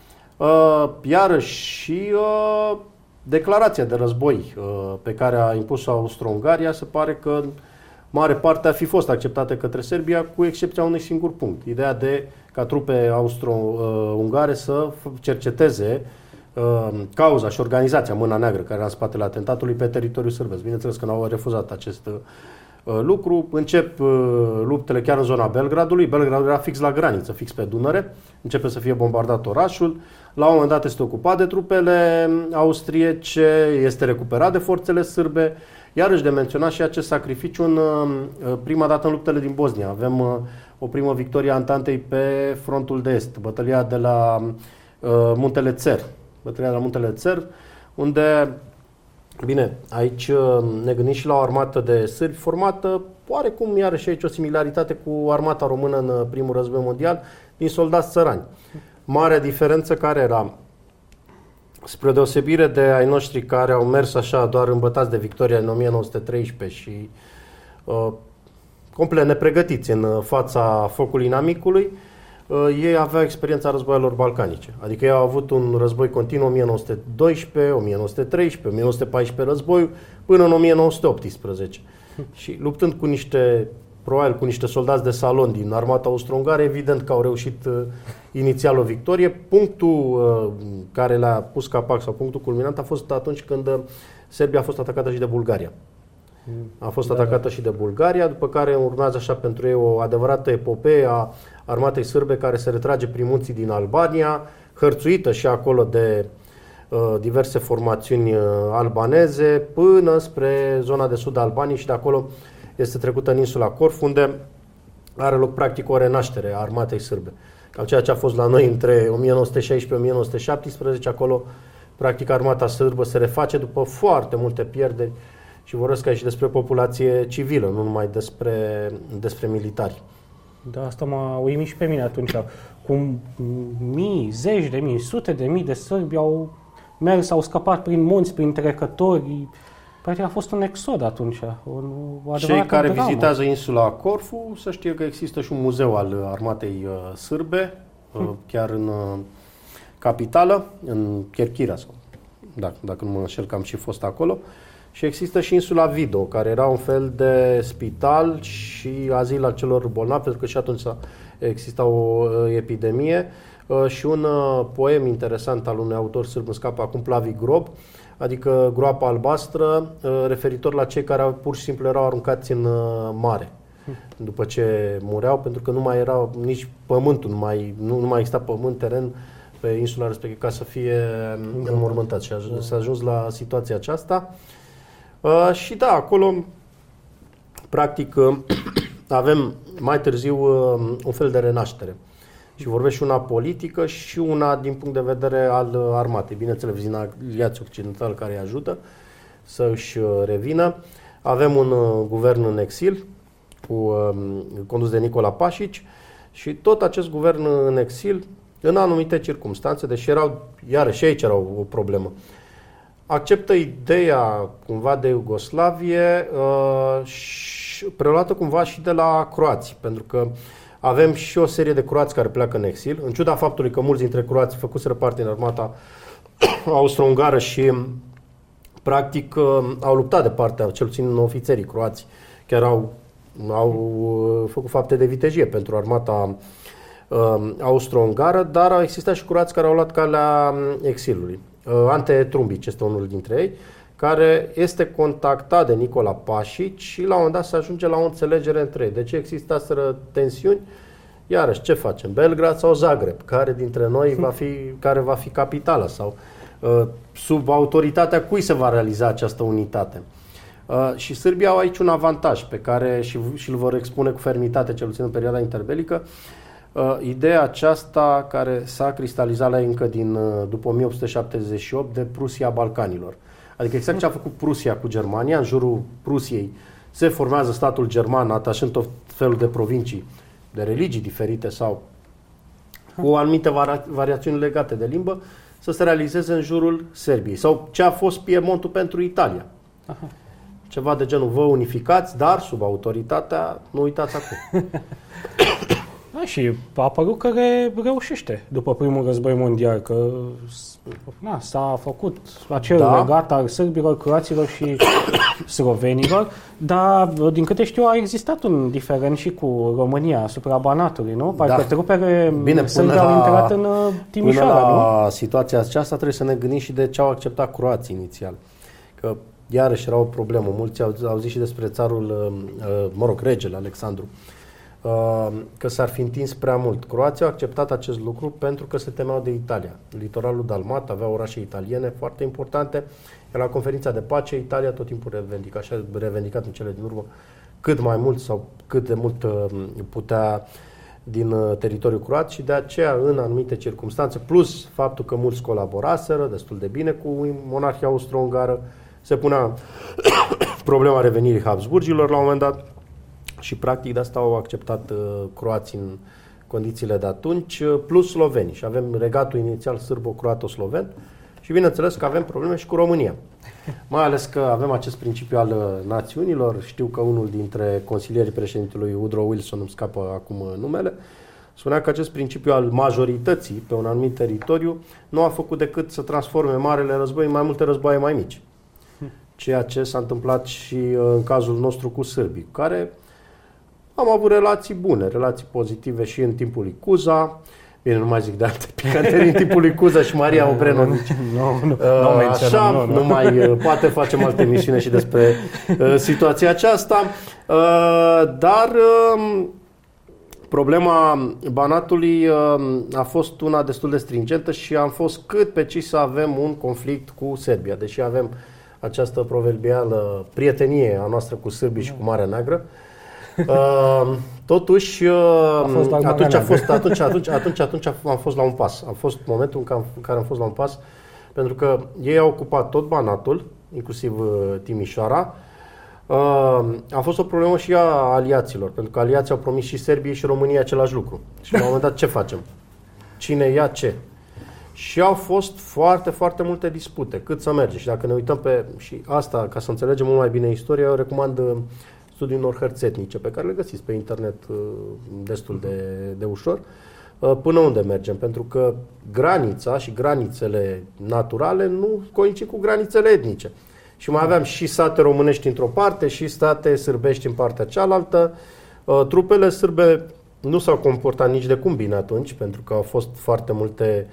Iarăși și declarația de război pe care a impus-o Austro-Ungaria se pare că mare parte ar fi fost acceptată către Serbia, cu excepția unui singur punct. Ideea de ca trupe austro-ungare să cerceteze cauza și organizația Mâna Neagră, care era în spatele atentatului, pe teritoriul sârbesc. Bineînțeles că n-au refuzat acest lucru. Încep luptele chiar în zona Belgradului. Belgradul era fix la graniță, fix pe Dunăre. Începe să fie bombardat orașul. La un moment dat este ocupat de trupele austriece, este recuperat de forțele sârbe. Iarăși de menționat și acest sacrificiu în prima dată în luptele din Bosnia. Avem o primă victorie a Antantei pe frontul de est, bătălia de la Muntele Țer. Bătălia de la Muntele Țer, unde, bine, aici ne gândim și la o armată de sârbi formată, oarecum iarăși aici o similaritate cu armata română în primul război mondial, din soldați țărani. Marea diferență care era, spre deosebire de ai noștri care au mers așa doar îmbătați de victoria în 1913 și complet nepregătiți în fața focului inamicului, ei aveau experiența războaielor balcanice. Adică ei au avut un război continuu 1912, 1913, 1914 război până în 1918. Și luptând cu probabil cu niște soldați de salon din armata austro-ungară, evident că au reușit inițial o victorie. Punctul care le-a pus capac sau punctul culminant a fost atunci când Serbia a fost atacată și de Bulgaria. A fost atacată și de Bulgaria, după care urmează așa pentru ei o adevărată epopee a armatei sârbe care se retrage prin munții din Albania, hărțuită și acolo de diverse formațiuni albaneze, până spre zona de sud a Albaniei și de acolo este trecută în insula Corfu, unde are loc practic o renaștere a armatei sârbe. Cam ceea ce a fost la noi între 1916-1917, acolo practic armata sârbă se reface după foarte multe pierderi și vorbesc aici despre populație civilă, nu numai despre militari. Da, asta m-a uimit și pe mine atunci. Cum mii, zeci de mii, sute de mii de sârbi au mers, au scăpat prin munți, prin trecători. Practic a fost un exod atunci. Cei care vizitează insula Corfu să știe că există și un muzeu al armatei sârbe, chiar în capitală, în Cherchira, dacă nu mă înșel, că am și fost acolo. Și există și insula Vido, care era un fel de spital și azil al celor bolnavi, pentru că și atunci exista o epidemie. Și un poem interesant al unui autor sârb, îmi scapă acum, Plavi Grob, adică groapa albastră, referitor la cei care pur și simplu erau aruncați în mare după ce mureau, pentru că nu mai era nici pământul, nu mai exista pământ, teren pe insula respectivă ca să fie înmormântați. Și s-a ajuns la situația aceasta. Și da, acolo practic avem mai târziu un fel de renaștere. Și vorbesc și una politică și una din punct de vedere al armatei. Bineînțeles, din aliații occidentali care îi ajută să își revină. Avem un guvern în exil, condus de Nicola Pașici, și tot acest guvern în exil, în anumite circunstanțe, deși iarăși aici era o problemă, acceptă ideea cumva de Iugoslavie, preluată cumva și de la croați, pentru că avem și o serie de croați care pleacă în exil, în ciuda faptului că mulți dintre croați făcuseră parte din armata austro-ungară și practic au luptat de partea, cel puțin ofițerii croați, chiar au făcut fapte de vitejie pentru armata austro-ungară, dar au existat și croați care au luat calea exilului. Ante Trumbic este unul dintre ei, care este contactat de Nicola Pașici și la un moment dat se ajunge la o înțelegere între ei. De ce existaseră tensiuni? Iarăși, ce facem? Belgrad sau Zagreb? Care dintre noi va fi capitala? Sau sub autoritatea cui se va realiza această unitate? Și Sârbia au aici un avantaj pe care și-l vor expune cu fermitate, cel puțin în perioada interbelică. Ideea aceasta care s-a cristalizat la încă după 1878 de Prusia Balcanilor. Adică exact ce a făcut Prusia cu Germania, în jurul Prusiei se formează statul german, atașând tot felul de provincii, de religii diferite sau cu anumite variațiuni legate de limbă, să se realizeze în jurul Serbiei. Sau ce a fost Piemontul pentru Italia. Aha. Ceva de genul, vă unificați, dar sub autoritatea, nu uitați acum. Și a apărut că reușește după primul război mondial, că s-a făcut acel legat al sârbilor, croaților și slovenilor, dar din câte știu a existat un diferent și cu România asupra Banatului, nu? Parcă trupele sârbe au intrat în Timișoara, până la situația aceasta trebuie să ne gândim și de ce au acceptat croații inițial. Că iarăși era o problemă, mulți au zis și despre țarul, regele Alexandru. că s-ar fi întins prea mult. Croația a acceptat acest lucru pentru că se temeau de Italia. Litoralul dalmat avea orașe italiene foarte importante, iar la conferința de pace Italia tot timpul revendicat în cele din urmă cât mai mult sau cât de mult putea din teritoriul croat și de aceea în anumite circunstanțe, plus faptul că mulți colaboraseră destul de bine cu monarhia austro-ungară, se punea problema revenirii Habsburgilor la un moment dat și practic de asta au acceptat croații în condițiile de atunci, plus slovenii. Și avem regatul inițial sârbo-croato-sloven și bineînțeles că avem probleme și cu România. Mai ales că avem acest principiu al națiunilor. Știu că unul dintre consilierii președintelui Woodrow Wilson, îmi scapă acum numele, spunea că acest principiu al majorității pe un anumit teritoriu nu a făcut decât să transforme marele război în mai multe războaie mai mici. Ceea ce s-a întâmplat și în cazul nostru cu sârbii, cu care am avut relații bune, relații pozitive și în timpul lui Cuza. Bine, nu mai zic de alte picanterii în timpul lui Cuza și Maria Obrenovici. Așa, nu mai poate facem alte emisiune și despre situația aceasta. Dar problema Banatului a fost una destul de stringentă și am fost cât pe ci să avem un conflict cu Serbia. Deși avem această proverbială prietenie a noastră cu sârbii și cu Marea Neagră, totuși atunci am fost la un pas. A fost momentul în care am fost la un pas, pentru că ei au ocupat tot Banatul, inclusiv Timișoara. A fost o problemă și a aliaților, pentru că aliații au promis și Serbiei și României același lucru. Și la un moment dat ce facem? Cine ia ce? Și au fost foarte, foarte multe dispute. Cât să merge? Și dacă ne uităm și asta, ca să înțelegem mult mai bine istoria, eu recomand studiul unor hărți etnice pe care le găsiți pe internet destul de ușor. Până unde mergem? Pentru că granița și granițele naturale nu coincid cu granițele etnice. Și mai aveam și sate românești într-o parte și state sârbești în partea cealaltă. Trupele sârbe nu s-au comportat nici de cum bine atunci, pentru că au fost foarte multe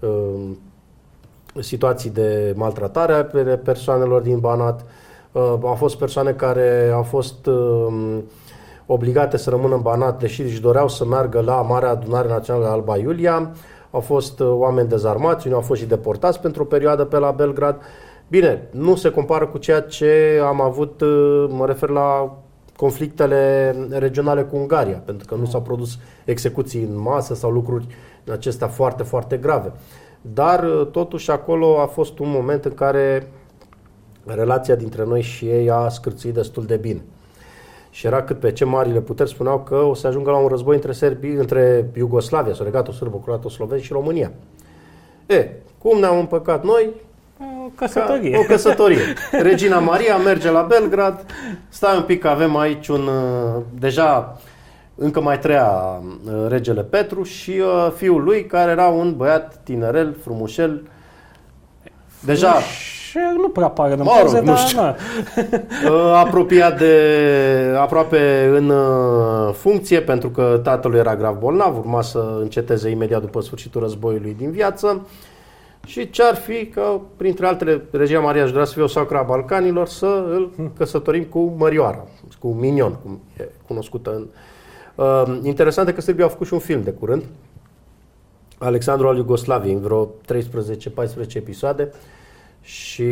situații de maltratare a persoanelor din Banat. Au fost persoane care au fost obligate să rămână în Banat, deși își doreau să meargă la Marea Adunare Națională Alba Iulia. Au fost oameni dezarmați, unii au fost și deportați pentru o perioadă pe la Belgrad. Bine, nu se compară cu ceea ce am avut, mă refer la conflictele regionale cu Ungaria, pentru că nu s-au produs execuții în masă sau lucruri acestea foarte, foarte grave. Dar totuși acolo a fost un moment în care relația dintre noi și ei a scârțuit destul de bine. Și era cât pe ce marile puteri spuneau că o să ajungă la un război între Iugoslavia, sau regatul sârbo-croato-sloven și România. Cum ne-am împăcat noi? O căsătorie. Regina Maria merge la Belgrad, stai un pic că avem aici deja încă mai trăia regele Petru și fiul lui, care era un băiat tinerel, frumușel, deja nu prea pare în poze, nu știu. Aproape în funcție, pentru că tatălui era grav bolnav, urma să înceteze imediat după sfârșitul războiului din viață. Și ce-ar fi că, printre altele, Regina Maria își vrea să fie o sacră a Balcanilor, să îl căsătorim cu Mărioara, cu Minion, cum e cunoscută. Interesant e că Serbia a făcut și un film de curând, Alexandru al Iugoslaviei, în vreo 13-14 episoade, și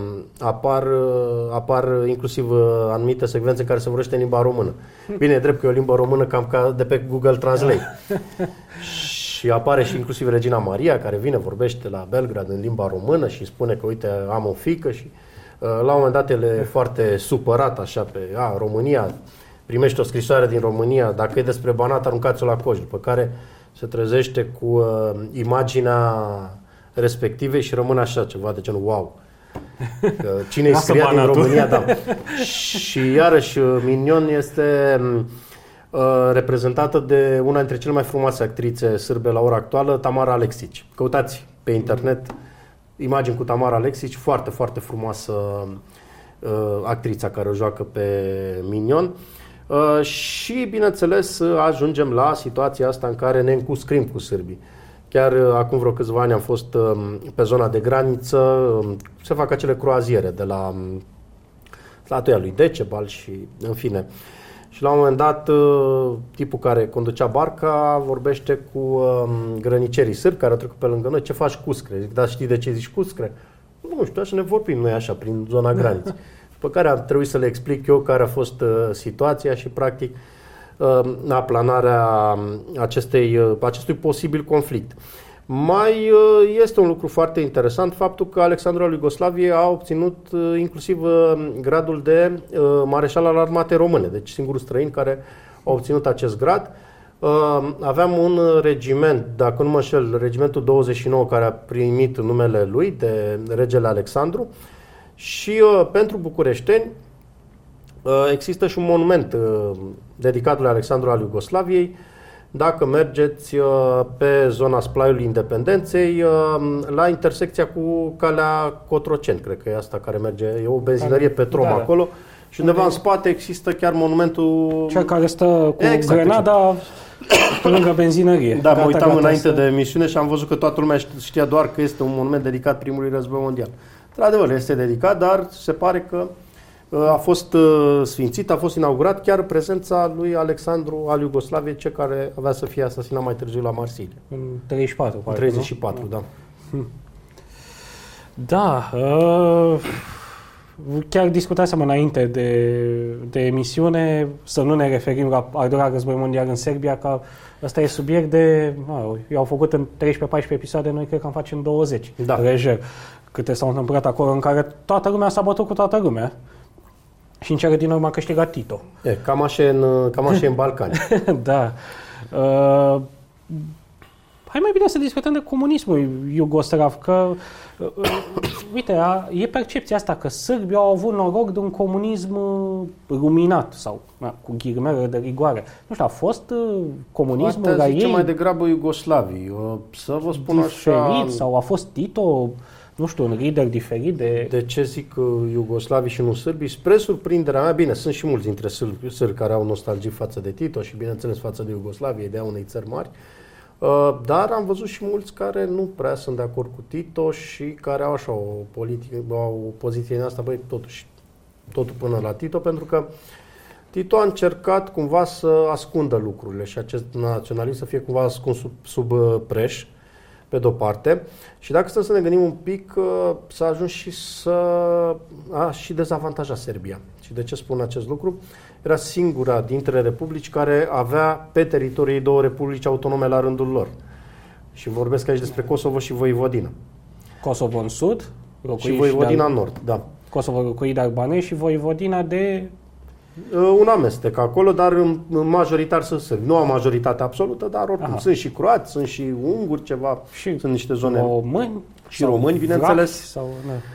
apar inclusiv anumite secvențe în care se vorbește în limba română. Bine, e drept că e o limbă română cam ca de pe Google Translate. Și apare și inclusiv Regina Maria, care vine, vorbește la Belgrad în limba română și spune că, uite, am o fiică și la un moment dat el e foarte supărat așa pe România, primește o scrisoare din România, dacă e despre Banat, aruncați-o la coș, după care se trezește cu imaginea respective și rămâne așa ceva de genul wow. Cine-i scria din România, da. Și iarăși Minion este reprezentată de una dintre cele mai frumoase actrițe sârbe la ora actuală, Tamara Aleksić. Căutați pe internet imagini cu Tamara Aleksić, foarte, foarte frumoasă actrița care o joacă pe Minion. Și, bineînțeles, ajungem la situația asta în care ne încuscrim cu sârbii. Chiar acum vreo câțiva ani am fost pe zona de graniță, se fac acele croaziere de la statuia lui Decebal și, în fine. Și la un moment dat, tipul care conducea barca vorbește cu grănicerii sârbi care au trecut pe lângă noi. Ce faci, cuscre? Zic, da, știi de ce zici cuscre? Nu știu, așa ne vorbim noi așa, prin zona graniței. După care a trebuit să le explic eu care a fost situația și, practic, aplanarea acestui posibil conflict. Mai este un lucru foarte interesant, faptul că Alexandru al Iugoslaviei a obținut inclusiv gradul de mareșal al armatei române, deci singurul străin care a obținut acest grad. Aveam un regiment, dacă nu mă înșel, regimentul 29, care a primit numele lui de regele Alexandru, și pentru bucureșteni există și un monument dedicat lui Alexandru al Iugoslaviei. Dacă mergeți pe zona Splaiului Independenței, la intersecția cu calea Cotroceni, cred că e asta care merge, e o benzinărie Petrom acolo, și undeva în spate există chiar monumentul... Cel care stă cu grenada pe lângă benzinărie. Da, mă uitam înainte de emisiune și am văzut că toată lumea știa doar că este un monument dedicat primului război mondial. Într-adevăr, este dedicat, dar se pare că a fost sfințit, a fost inaugurat chiar prezența lui Alexandru al Iugoslaviei, cel care avea să fie asasinat mai târziu la Marsilia. În 34, în 34, da. Da, chiar discutasem înainte de emisiune să nu ne referim la al doilea război mondial în Serbia, că ăsta e subiect de... eu au făcut în 13-14 episoade, noi cred că am face în 20. Da. Lejer. Câte s-au întâmplat acolo în care toată lumea s-a bătut cu toată lumea. Și în cele din urmă a câștigat Tito. Cam așa în Balcani. Da. Hai mai bine să discutăm de comunismul iugoslav, că uite, e percepția asta că sârbii au avut noroc de un comunism luminat sau cu ghilimele de rigoare. Nu știu, a fost comunismul la ei mai degrabă iugoslavii. Să vă spun diferit, așa, sau a fost Tito, nu știu, un lider diferit de... De ce zic iugoslavii și nu sârbii? Spre surprinderea mea, bine, sunt și mulți dintre sârbi care au nostalgie față de Tito și, bineînțeles, față de Iugoslavie, ideea unei țări mari, dar am văzut și mulți care nu prea sunt de acord cu Tito și care au așa o politică, o poziție în asta, băi, totuși, totul până la Tito, pentru că Tito a încercat cumva să ascundă lucrurile și acest naționalism să fie cumva ascuns sub preș, pe de-o parte, și dacă stăm să ne gândim un pic, s-a ajuns și și dezavantaja Serbia. Și de ce spun acest lucru? Era singura dintre republici care avea pe teritoriul ei două republici autonome la rândul lor. Și vorbesc aici despre Kosovo și Voivodina. Kosovo în sud, și Voivodina în nord, da. Kosovo locuit de albanezi și Voivodina de... Un amestec acolo, dar în majoritar sunt sârbi. Nu am majoritate absolută, dar oricum sunt și croați, sunt și unguri, ceva, și sunt niște zone... români. Și români, bineînțeles. Sau,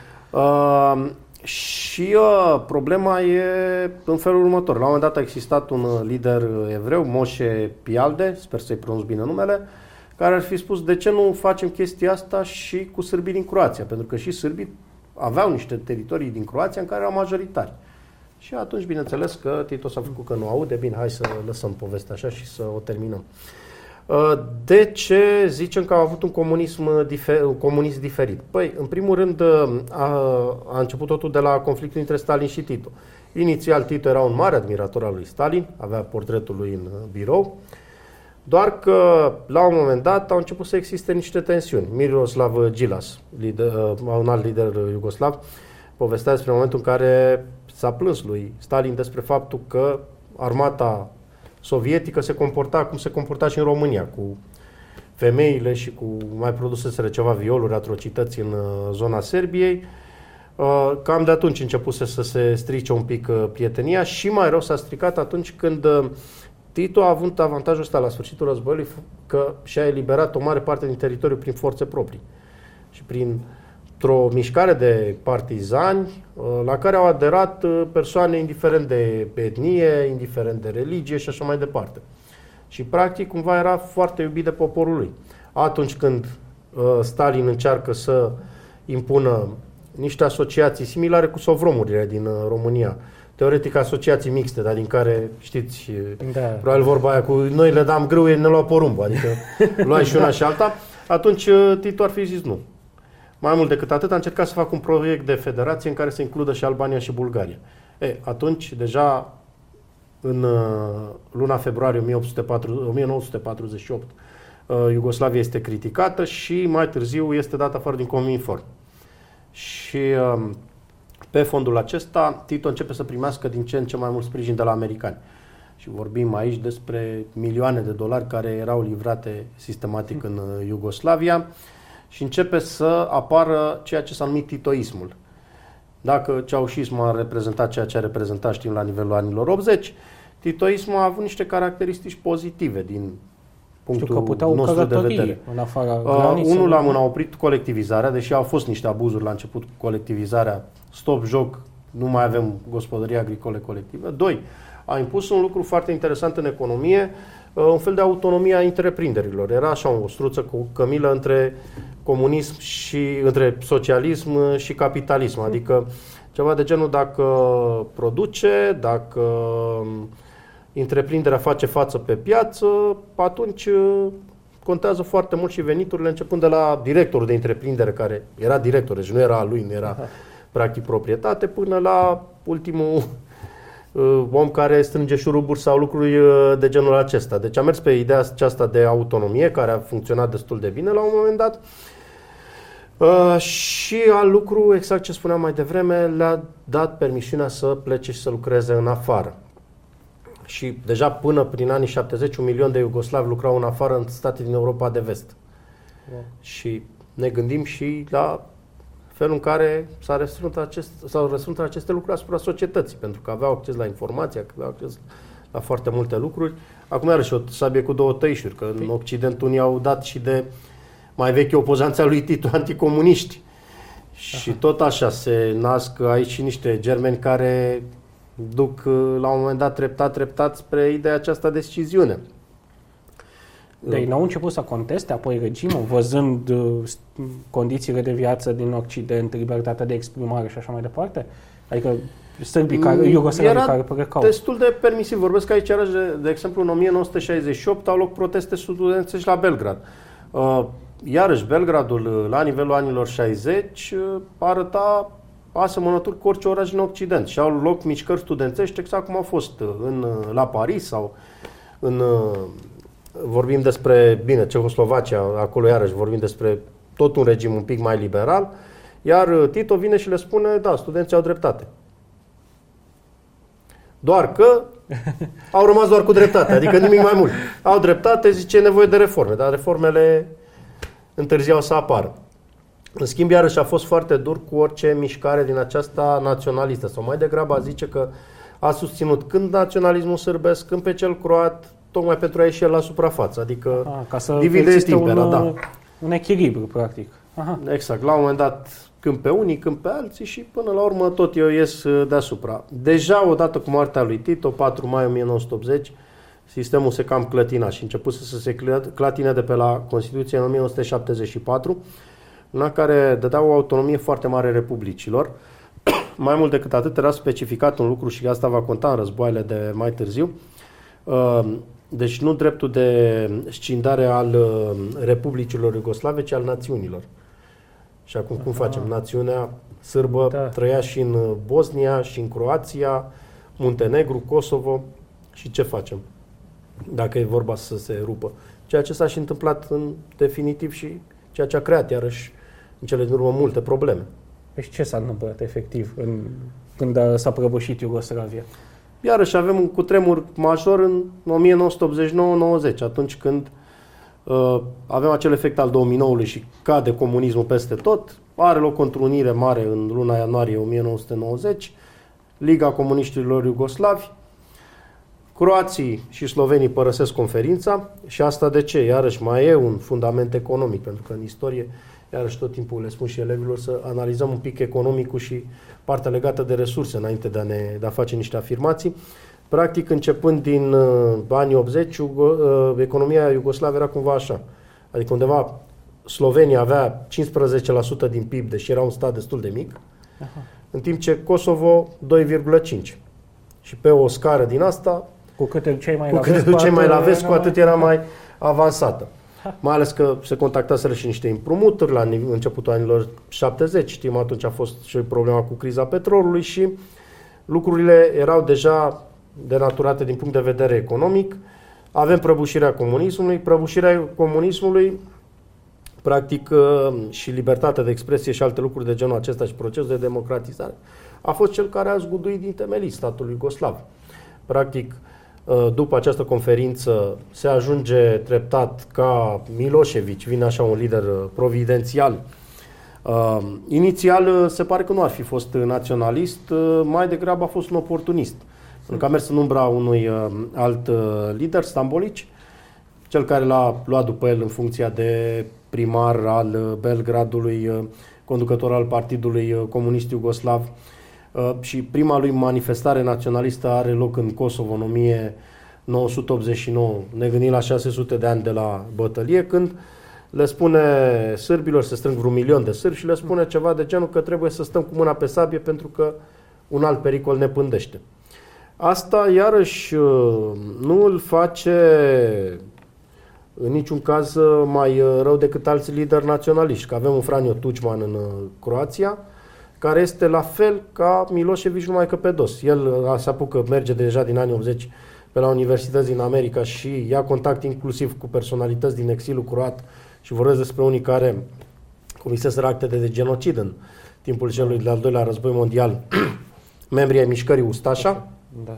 și problema e în felul următor. La un moment dat a existat un lider evreu, Moshe Pialde, sper să-i pronunț bine numele, care ar fi spus de ce nu facem chestia asta și cu sârbii din Croația, pentru că și sârbii aveau niște teritorii din Croația în care erau majoritari. Și atunci, bineînțeles, că Tito s-a făcut că nu aude. Bine, hai să lăsăm povestea așa și să o terminăm. De ce zicem că au avut un comunism diferit? Păi, în primul rând, a început totul de la conflictul între Stalin și Tito. Inițial, Tito era un mare admirator al lui Stalin, avea portretul lui în birou, doar că, la un moment dat, au început să existe niște tensiuni. Miroslav Gilas, un alt lider iugoslav, povestea despre momentul în care s-a plâns lui Stalin despre faptul că armata sovietică se comporta cum se comporta și în România, cu femeile și cu mai produseseră ceva violuri, atrocități în zona Serbiei. Cam de atunci începuse să se strice un pic prietenia și mai rău s-a stricat atunci când Tito a avut avantajul ăsta la sfârșitul războiului că și-a eliberat o mare parte din teritoriu prin forțe proprii și printr-o mișcare de partizani la care au aderat persoane indiferent de etnie, indiferent de religie și așa mai departe. Și practic cumva era foarte iubit de poporul lui. Atunci când Stalin încearcă să impună niște asociații similare cu sovromurile din România, teoretic asociații mixte, dar din care, știți, probabil vorba aia cu noi le dam grâu, ei ne luau porumbă, adică luai și una și alta, atunci Tito ar fi zis nu. Mai mult decât atât, a încercat să facă un proiect de federație în care să includă și Albania și Bulgaria. Atunci deja în luna februarie 1948 Iugoslavia este criticată și mai târziu este dată afară din Cominform. Și pe fondul acesta Tito începe să primească din ce în ce mai mult sprijin de la americani. Și vorbim aici despre milioane de dolari care erau livrate sistematic în Iugoslavia și începe să apară ceea ce s-a numit titoismul. Dacă ceaușismul a reprezentat ceea ce a reprezentat, știm, la nivelul anilor 80, titoismul a avut niște caracteristici pozitive din punctul nostru de vedere. În afara granițelor. Unul la mână a oprit colectivizarea, deși au fost niște abuzuri la început cu colectivizarea, stop joc, nu mai avem gospodării agricole colective. 2. A impus un lucru foarte interesant în economie, un fel de autonomie a întreprinderilor. Era așa o struță cu cămilă între comunism și între socialism și capitalism, adică ceva de genul dacă produce, dacă întreprinderea face față pe piață, atunci contează foarte mult și veniturile, începând de la directorul de întreprindere, care era director, deci nu era al lui, nu era practic proprietate, până la ultimul om care strânge șuruburi sau lucruri de genul acesta. Deci a mers pe ideea aceasta de autonomie, care a funcționat destul de bine la un moment dat. Și al lucru, exact ce spuneam mai devreme, le-a dat permisiunea să plece și să lucreze în afară. Și deja până prin anii 70, 1 milion de iugoslavi lucrau în afară în state din Europa de vest. Și ne gândim și la felul în care s-au răsfrântat aceste lucruri asupra societății, pentru că aveau acces la informație, aveau acces la foarte multe lucruri. Acum iarăși o sabie cu două tăișuri, că în Occident unii au dat și de mai vechi opozanța lui Tito, anticomuniști. Și tot așa se nasc aici și niște germeni care duc la un moment dat treptat spre ideea aceasta de sciziune. Deci n-au început să conteste apoi regimul, văzând condițiile de viață din Occident, libertatea de exprimare și așa mai departe? Adică sârbii iugoslavii care plecau. Destul de permisiv. Vorbesc aici, de exemplu, în 1968 au loc proteste studențești la Belgrad. Iarăși, Belgradul, la nivelul anilor 60, arăta asemănător cu orice oraș în Occident și au loc mișcări studențești exact cum au fost la Paris sau vorbim despre, Cehoslovacia, acolo iarăși vorbim despre tot un regim un pic mai liberal, iar Tito vine și le spune, da, studenții au dreptate. Doar că au rămas doar cu dreptate, adică nimic mai mult. Au dreptate, zice, e nevoie de reforme, dar reformele întârziau să apară. În schimb, iarăși a fost foarte dur cu orice mișcare din aceasta naționalistă, sau mai degrabă a zice că a susținut când naționalismul sârbesc, când pe cel croat, tocmai pentru a ieși el la suprafață, adică ca să divide timpera, un echilibru, practic. Aha. Exact, la un moment dat când pe unii, când pe alții și până la urmă tot eu ies deasupra. Deja odată cu moartea lui Tito, 4 mai 1980, sistemul se cam clătina și începuse să se clatine de pe la Constituție în 1974, în care dădea o autonomie foarte mare republicilor. Mai mult decât atât era specificat un lucru și asta va conta în războaiele de mai târziu. Deci nu dreptul de scindare al republicilor iugoslave, ci al națiunilor. Și acum cum facem? Națiunea sârbă trăia și în Bosnia, și în Croația, Muntenegru, Kosovo. Și ce facem? Dacă e vorba să se rupă. Ceea ce s-a și întâmplat în definitiv și ceea ce a creat iarăși în cele din urmă multe probleme. Deci ce s-a întâmplat efectiv când s-a prăbușit Iugoslavia? Iarăși avem un cutremur major în 1989-90, atunci când avem acel efect al dominoului și cade comunismul peste tot. Are loc o întrunire mare în luna ianuarie 1990, Liga Comuniștilor Iugoslavi, croații și slovenii părăsesc conferința și asta de ce? Iarăși mai e un fundament economic, pentru că în istorie, iarăși tot timpul le spun și elevilor să analizăm un pic economicul și partea legată de resurse înainte de a face niște afirmații. Practic, începând din anii 80, economia iugoslavă era cumva așa. Adică undeva Slovenia avea 15% din PIB, deși era un stat destul de mic, în timp ce Kosovo 2,5%. Și pe o scară din asta, cu cât te duceai mai la vest, cu atât era mai avansată. Mai ales că se contactaseră și niște împrumuturi la începutul anilor 70. Știm, atunci a fost și problema cu criza petrolului și lucrurile erau deja denaturate din punct de vedere economic. Avem prăbușirea comunismului. Prăbușirea comunismului, practic, și libertatea de expresie și alte lucruri de genul acesta și procesul de democratizare a fost cel care a zguduit din temelii statul iugoslav. Practic, după această conferință se ajunge treptat ca Milošević, vine așa un lider providențial. Inițial se pare că nu ar fi fost naționalist, mai degrabă a fost un oportunist. Pentru că a mers în umbra unui alt lider, Stambolić, cel care l-a luat după el în funcția de primar al Belgradului, conducător al Partidului Comunist Iugoslav. Și prima lui manifestare naționalistă are loc în Kosovo în 1989, ne gândim la 600 de ani de la bătălie, când le spune sârbilor, se strâng vreo 1 milion de sârbi și le spune ceva de genul că trebuie să stăm cu mâna pe sabie pentru că un alt pericol ne pândește. Asta iarăși nu îl face în niciun caz mai rău decât alți lideri naționaliști, că avem un Franjo Tuđman în Croația, care este la fel ca Milošević, numai că pe dos. El se apucă, merge deja din anii 80 pe la universități din America și ia contact inclusiv cu personalități din exilul croat și vorbesc despre unii care comiseseră acte de genocid în timpul celui de-al doilea război mondial, membrii ai mișcării Ustașa. Da.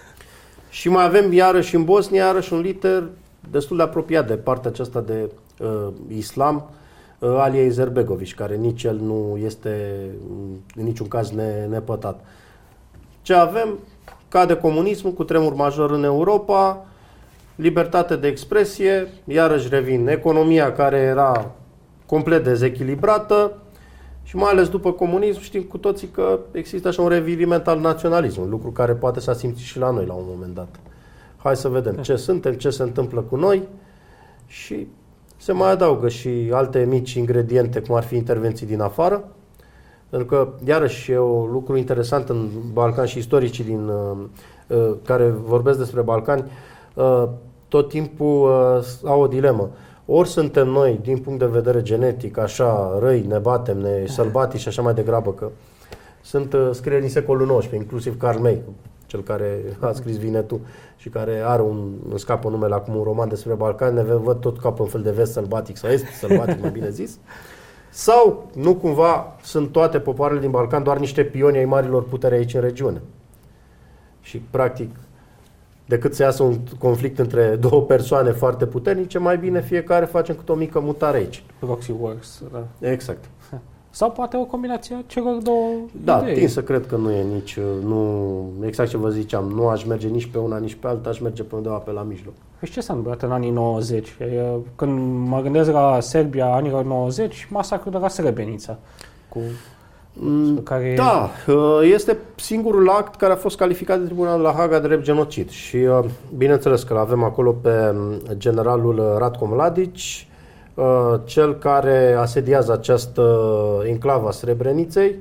Și mai avem iarăși în Bosnia, iarăși un lider destul de apropiat de partea aceasta de islam, Alija Izetbegović, care nici el nu este în niciun caz nepătat. Ce avem? Cade comunismul cu tremur major în Europa, libertate de expresie, iarăși revin economia care era complet dezechilibrată și mai ales după comunism știm cu toții că există așa un reviriment al naționalismului, lucru care poate s-a simțit și la noi la un moment dat. Hai să vedem ce suntem, ce se întâmplă cu noi și se mai adaugă și alte mici ingrediente, cum ar fi intervenții din afară, pentru că, iarăși, e un lucru interesant în Balcani și istoricii care vorbesc despre Balcani, tot timpul au o dilemă. Ori suntem noi, din punct de vedere genetic, așa răi, ne batem, ne sălbatici și așa mai degrabă, că sunt scrieri din secolul XIX, inclusiv Karl May, cel care a scris Vine tu și care are îmi scapă numele acum, un roman despre Balcani, ne văd tot ca pe un fel de vest sălbatic sau est sălbatic, mai bine zis. Sau nu cumva sunt toate popoarele din Balcan doar niște pioni ai marilor puteri aici în regiune. Și practic, decât să iasă un conflict între două persoane foarte puternice, mai bine fiecare facem câte o mică mutare aici. Proxy wars, da. Exact. Sau poate o combinație a celor două Da, idei. tind să cred că nu e nici, exact ce vă ziceam, nu aș merge nici pe una, nici pe alta, aș merge pe undeva pe la mijloc. Și ce s-a întâmplat în anii 90? Când mă gândesc la Serbia anilor 90, masacrul de la Srebrenica. Da, este singurul act care a fost calificat de Tribunalul la Haga drept genocid. Și bineînțeles că l-avem acolo pe generalul Ratko Mladic, cel care asediază această enclavă a Srebreniței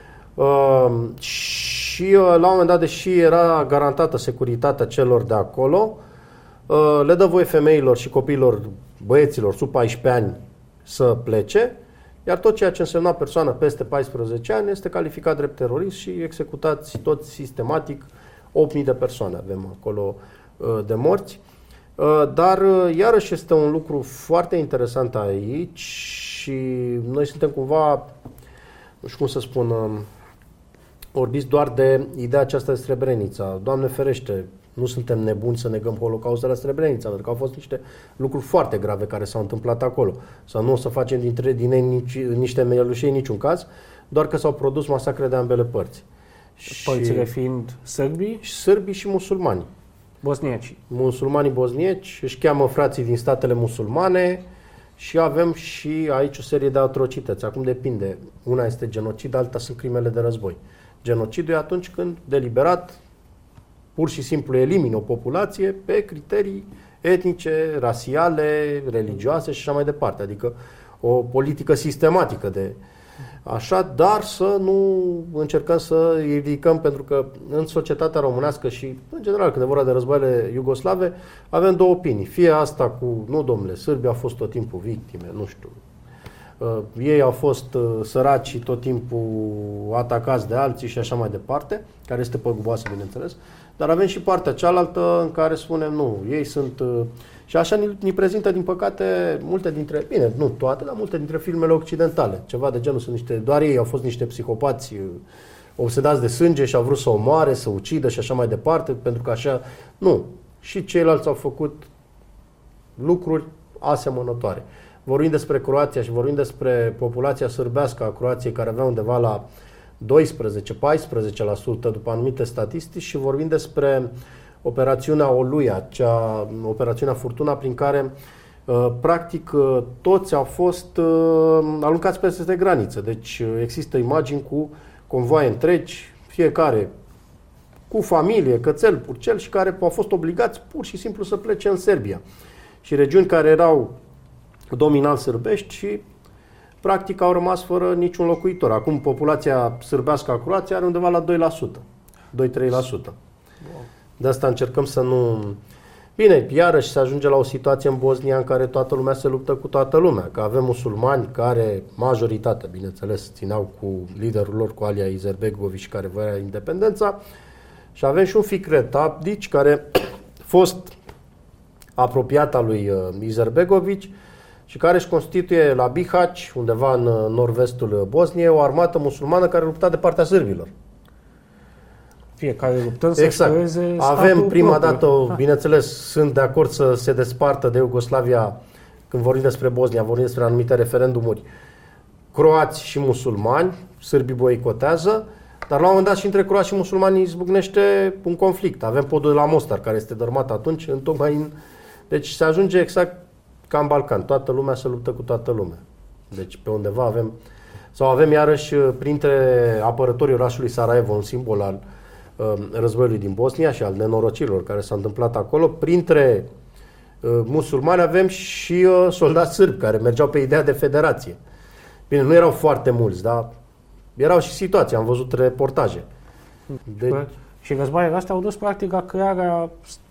și la un moment dat, deși era garantată securitatea celor de acolo, le dă voie femeilor și copiilor, băieților sub 14 ani să plece, iar tot ceea ce însemna persoană peste 14 ani este calificat drept terorist și executați tot sistematic. 8.000 de persoane avem acolo de morți. Dar iarăși este un lucru foarte interesant aici și noi suntem cumva, nu știu cum să spun, orbiți doar de ideea aceasta de Srebrenica. Doamne ferește, nu suntem nebuni să negăm Holocaustul de la Srebrenica, pentru că au fost niște lucruri foarte grave care s-au întâmplat acolo. Sau nu o să facem din ei niște mielușei în niciun caz, doar că s-au produs masacre de ambele părți. Părțile fiind sârbii? Sârbii și musulmani. Bosnieci. Musulmanii bosnieci își cheamă frații din statele musulmane și avem și aici o serie de atrocități. Acum depinde. Una este genocid, alta sunt crimele de război. Genocidul e atunci când deliberat, pur și simplu elimini o populație pe criterii etnice, rasiale, religioase și așa mai departe. Adică o politică sistematică de așa, dar să nu încercăm să îi ridicăm, pentru că în societatea românească și în general când e vorba de războaiele iugoslave avem două opinii. Fie asta cu, nu domnule, sârbii au fost tot timpul victime, nu știu, ei au fost săraci și tot timpul atacați de alții și așa mai departe, care este păguboasă, bineînțeles, Dar avem și partea cealaltă în care spunem nu, ei sunt... Și așa ni prezintă, din păcate, multe dintre... Bine, nu toate, dar multe dintre filmele occidentale. Ceva de genul sunt niște... Doar ei au fost niște psihopați obsedați de sânge și au vrut să omoare, să ucidă și așa mai departe, pentru că așa... Nu. Și ceilalți au făcut lucruri asemănătoare. Vorbim despre Croația și vorbim despre populația sârbească a Croației, care avea undeva la 12-14% după anumite statistici, și vorbim despre operațiunea Oluia, operațiunea Furtuna, prin care practic toți au fost aluncați peste graniță. Deci există imagini cu convoaie întregi, fiecare cu familie, cățel, purcel, și care au fost obligați pur și simplu să plece în Serbia. Și regiuni care erau dominant sârbești și practic au rămas fără niciun locuitor. Acum populația sârbească a Croației are undeva la 2-3%. De asta încercăm să nu... Bine, iarăși se ajunge la o situație în Bosnia în care toată lumea se luptă cu toată lumea, că avem musulmani care, majoritatea, bineînțeles, țineau cu liderul lor, cu Alija Izetbegović, care voia independența, și avem și un Fikret Abdić, care a fost apropiat al lui Izetbegović și care își constituie la Bihać, undeva în nord-vestul Bosniei, o armată musulmană care lupta de partea sârbilor. Fiecare luptând să creeze statul Avem prima propriu. dată, bineînțeles, sunt de acord să se despartă de Iugoslavia, când vorbim despre Bosnia, vorbim despre anumite referendumuri, croați și musulmani, sârbii boicotează, dar la un moment dat și între croați și musulmani izbucnește un conflict. Avem podul de la Mostar, care este dărâmat atunci, deci se ajunge exact ca în Balcan. Toată lumea se luptă cu toată lumea. Deci pe undeva avem... Sau avem iarăși printre apărătorii orașului Sarajevo, un simbol al războiului din Bosnia și al nenorocirilor care s-au întâmplat acolo. Printre musulmani avem și soldați sârbi care mergeau pe ideea de federație. Bine, nu erau foarte mulți, dar erau și situații. Am văzut reportaje. Și războaiele astea au dus practic la crearea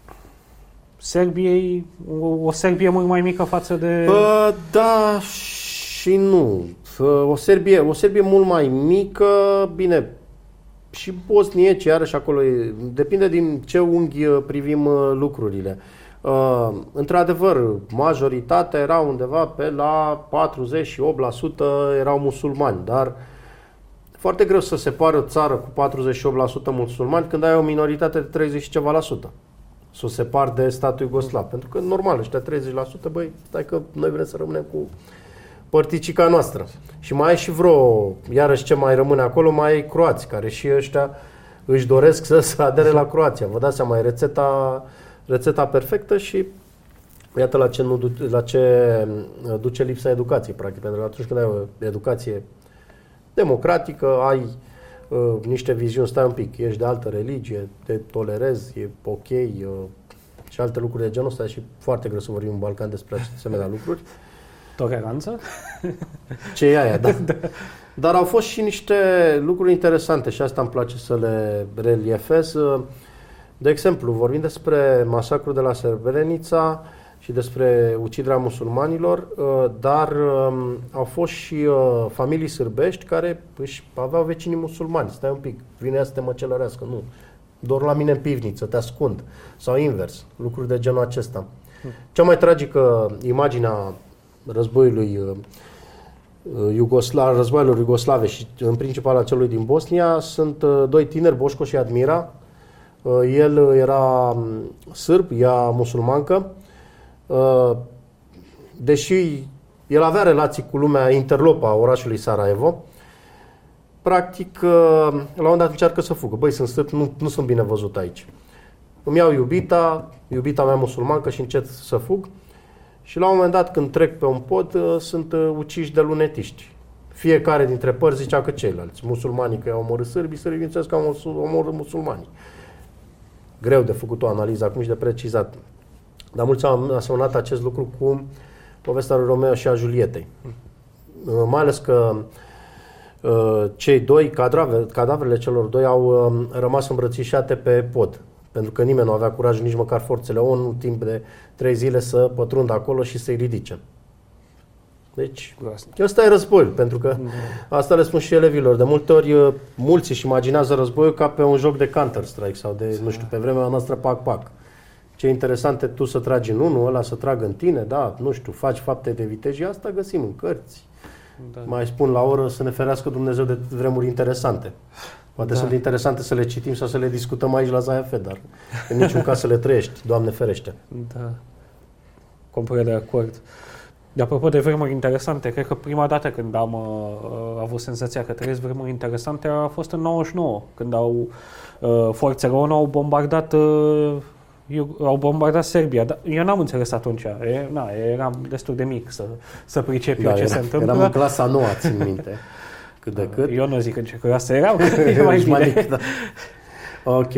Serbiei, o Serbie mult mai mică față de... Da și nu. O Serbie mult mai mică, bine, și bosnieci, iarăși acolo, depinde din ce unghi privim lucrurile. Într-adevăr, majoritatea era undeva pe la 48% erau musulmani, dar foarte greu să separe o țară cu 48% musulmani când ai o minoritate de 30 și ceva la sută. Să o separ de statul iugoslav. Pentru că, normal, ăștia 30%, băi, stai că noi vrem să rămânem cu părticica noastră. Și mai ai și iarăși ce mai rămâne acolo, mai ai croați, care și ăștia își doresc să adere la Croația. Vă dați seama, e rețeta perfectă și iată la ce duce lipsa educației, practic. Pentru că atunci când ai o educație democratică, ai niște viziuni, stai un pic, ești de altă religie, te tolerezi, e ok și alte lucruri de genul ăsta, și foarte greu să vorbim în Balcan despre asemenea lucruri. Toleranță? Ce e aia, da. Dar au fost și niște lucruri interesante și asta îmi place să le reliefez. De exemplu, vorbim despre masacrul de la Srebrenica și despre uciderea musulmanilor, dar au fost și familii sârbești care își aveau vecinii musulmani. Stai un pic, vine să te măcelărească. Nu, doar la mine în pivniță, te ascund. Sau invers, lucruri de genul acesta. Cea mai tragică imagine a războiului războaielor iugoslave și în principal a celui din Bosnia sunt doi tineri, Boșco și Admira. El era sârb, ea musulmancă. Deși el avea relații cu lumea interlopă a orașului Sarajevo, practic la un moment dat încearcă să fugă. Băi, sunt sârb, nu sunt bine văzut aici. Îmi iau iubita mea musulmancă și încet să fug. Și la un moment dat, când trec pe un pod, sunt uciși de lunetiști. Fiecare dintre părți zicea că ceilalți. Musulmanii că i-au omorât sârbii, sârbii bineînțeles că au omorât musulmanii. Greu de făcut o analiză acum și de precizat. Dar mulți au asemănat acest lucru cu povestea lui Romeo și a Julietei. Mai ales că cei doi, cadavrele celor doi au rămas îmbrățișate pe pod. Pentru că nimeni nu avea curajul, nici măcar forțele ONU, timp de 3 zile să pătrundă acolo și să-i ridice. Deci, ăsta e războiul, pentru că asta le spun și elevilor. De multe ori, mulți își imaginează războiul ca pe un joc de Counter-Strike sau de, nu știu, pe vremea noastră pac-pac. Ce interesant e tu să tragi în unul, ăla să tragă în tine, da, nu știu, faci fapte de vitejă, asta găsim în cărți. Da. Mai spun la oră să ne ferească Dumnezeu de vremuri interesante. Poate sunt interesante să le citim sau să le discutăm aici la ZAF, dar în niciun caz să le trăiești, Doamne ferește. Da, complet de acord. De apropo de vremuri interesante, cred că prima dată când am avut senzația că trăiesc vremuri interesante a fost în 99, când forțele ONU au bombardat Serbia. Dar eu n-am înțeles atunci. Eram destul de mic să pricep eu ce se întâmplă. Eram în clasa 9, țin minte. Cât de cât. Eu nu zic în ce clasă eram, e mai bine. Da. Ok.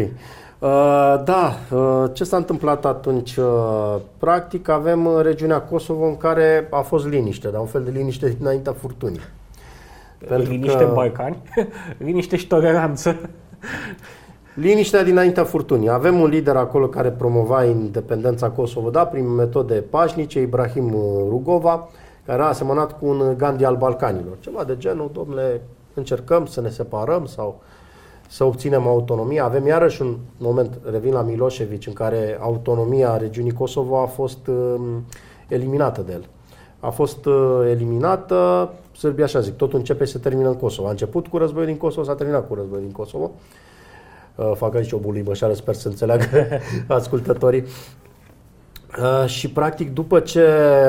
Ce s-a întâmplat atunci? Practic avem regiunea Kosovo în care a fost liniște, dar un fel de liniște dinaintea furtunii. Liniște în Balcani, liniște și toleranță. Liniștea dinaintea furtunii. Avem un lider acolo care promova independența Kosovo, da, prin metode pașnice, Ibrahim Rugova, care a asemănat cu un Gandhi al Balcanilor. Ceva de genul, domnule, încercăm să ne separăm sau să obținem autonomia. Avem iarăși un moment, revin la Milosevic, în care autonomia regiunii Kosovo a fost eliminată de el. A fost eliminată, Serbia așa zic, totul începe să se termină în Kosovo. A început cu războiul din Kosovo, s-a terminat cu războiul din Kosovo. Fac aici o bulibășară, sper să înțeleagă ascultătorii. Și practic după ce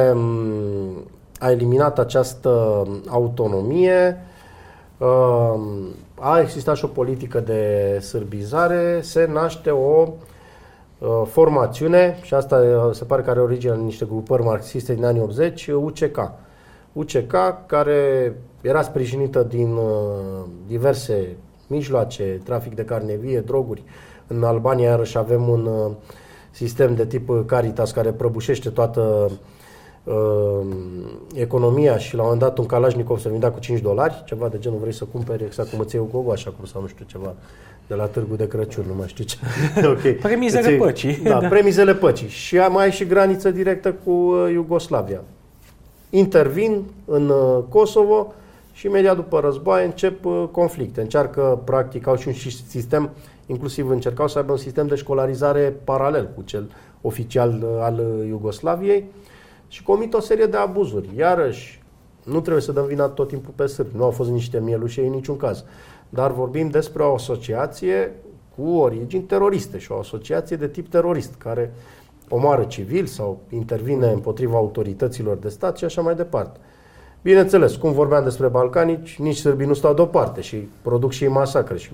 a eliminat această autonomie, a existat și o politică de sârbizare, se naște o formațiune, și asta se pare că are origine în niște grupări marxiste din anii 80, UCK. UCK, care era sprijinită din diverse mijloace, trafic de carne vie, droguri. În Albania, iarăși, avem un sistem de tip Caritas care prăbușește toată economia și la un moment dat un Kalashnikov se vindea cu $5, ceva de genul, vrei să cumperi exact cum îți iei o gogoașă acum sau nu știu ceva de la târgul de Crăciun, nu mai știu ce. Okay. Premizele păcii. Da, premizele păcii. Și mai e și graniță directă cu Iugoslavia. Intervin în Kosovo și imediat după război încep conflicte. Încearcă, practic, au și un sistem, inclusiv încercau să aibă un sistem de școlarizare paralel cu cel oficial al Iugoslaviei și comit o serie de abuzuri. Iarăși, nu trebuie să dăm vina tot timpul pe sârbi. Nu au fost niște mielușei în niciun caz. Dar vorbim despre o asociație cu origini teroriste și o asociație de tip terorist, care omoară civili sau intervine împotriva autorităților de stat și așa mai departe. Bineînțeles, cum vorbeam despre balcanici, nici sârbii nu stau deoparte și produc și ei masacre. Și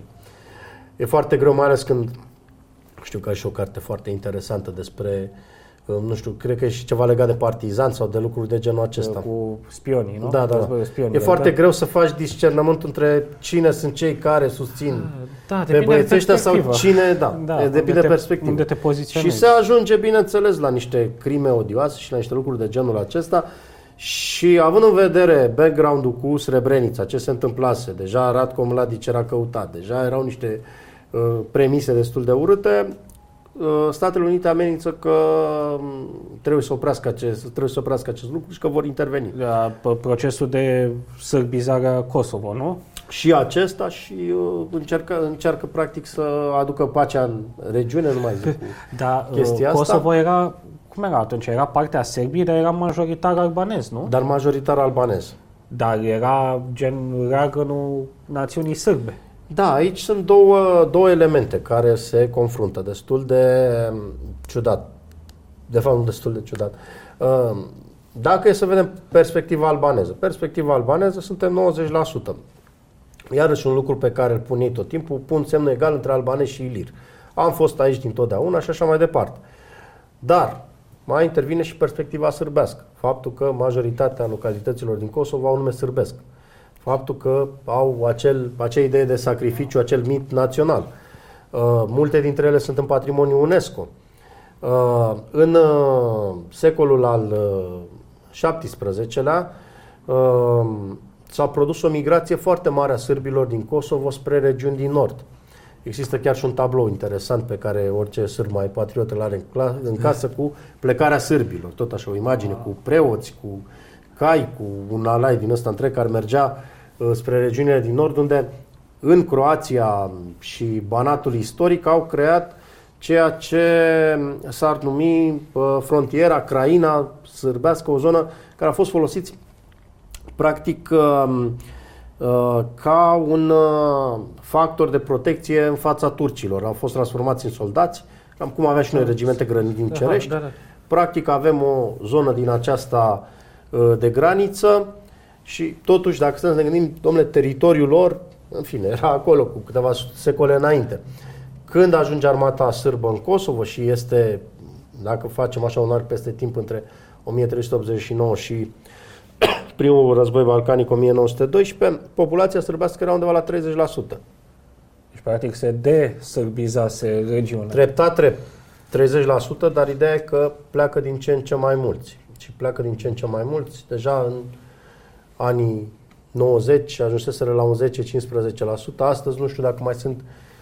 e foarte greu, mai ales când știu că ai și o carte foarte interesantă despre, nu știu, cred că e și ceva legat de partizani sau de lucruri de genul acesta. Cu spionii, nu? Da. E foarte greu să faci discernământul între cine sunt cei care susțin pe băieții ăștia sau cine, depinde de perspectivă. Unde te poziționezi. Și se ajunge, bineînțeles, la niște crime odioase și la niște lucruri de genul acesta. Și având în vedere background-ul cu Srebrenica, ce se întâmplase, deja Ratko Mladic era căutat, deja erau niște premise destul de urâte, Statele Unite amenință că trebuie să oprească acest lucru și că vor interveni. Procesul de sârbizare a Kosovo, nu? Și acesta și încearcă practic să aducă pacea în regiune, nu mai zic cu chestia asta. Kosovo era, cum era atunci? Era partea Serbiei, dar era majoritar albanez, nu? Dar majoritar albanez. Dar era gen leagănul națiunii sârbe. Da, aici sunt două elemente care se confruntă, destul de ciudat. De fapt, nu destul de ciudat. Dacă e să vedem perspectiva albaneză suntem 90%. Iarăși un lucru pe care îl pun ei tot timpul, pun semnul egal între albanezi și ilir. Am fost aici dintotdeauna și așa mai departe. Dar mai intervine și perspectiva sârbească. Faptul că majoritatea localităților din Kosovo au nume sârbesc. Faptul că au acea idee de sacrificiu, acel mit național. Multe dintre ele sunt în patrimoniul UNESCO. În secolul al XVII-lea s-a produs o migrație foarte mare a sârbilor din Kosovo spre regiuni din nord. Există chiar și un tablou interesant pe care orice sârb mai patriot îl are în casă cu plecarea sârbilor. Tot așa, o imagine cu preoți, cu cai cu un alai din ăsta întreg care mergea spre regiunile din nord, unde în Croația și Banatul istoric au creat ceea ce s-ar numi frontiera Craina sârbească, o zonă care a fost folosită practic ca un factor de protecție în fața turcilor. Au fost transformați în soldați, cam cum avea și noi regimente grădinicerești. Practic avem o zonă din aceasta de graniță și totuși, dacă să ne gândim, domnule, teritoriul lor, în fine, era acolo cu câteva secole înainte. Când ajunge armata sârbă în Kosovo și este, dacă facem așa un arc peste timp, între 1389 și primul război balcanic 1912, populația sârbească era undeva la 30%. Deci, practic, se desârbizase regiunea. Treptat, 30%, dar ideea e că pleacă din ce în ce mai mulți. Și pleacă din ce în ce mai mulți. Deja în anii 90 ajunseseră la un 10-15%. Astăzi nu știu dacă mai sunt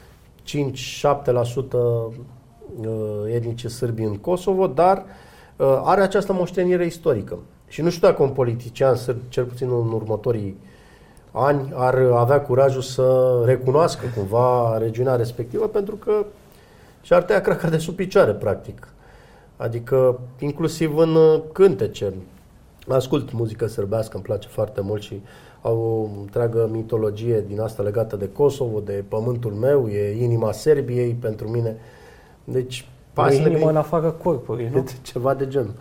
5-7% etnici sârbi în Kosovo, dar are această moștenire istorică. Și nu știu dacă un politician sârb, cel puțin în următorii ani, ar avea curajul să recunoască cumva regiunea respectivă, pentru că și-ar tăia craca de sub picioare, practic. Adică, inclusiv în cântece. Ascult muzică sârbească, îmi place foarte mult și au o întreagă mitologie din asta legată de Kosovo, de pământul meu, e inima Serbiei pentru mine. Deci, o inimă în afară corpului, nu? Ceva de genul.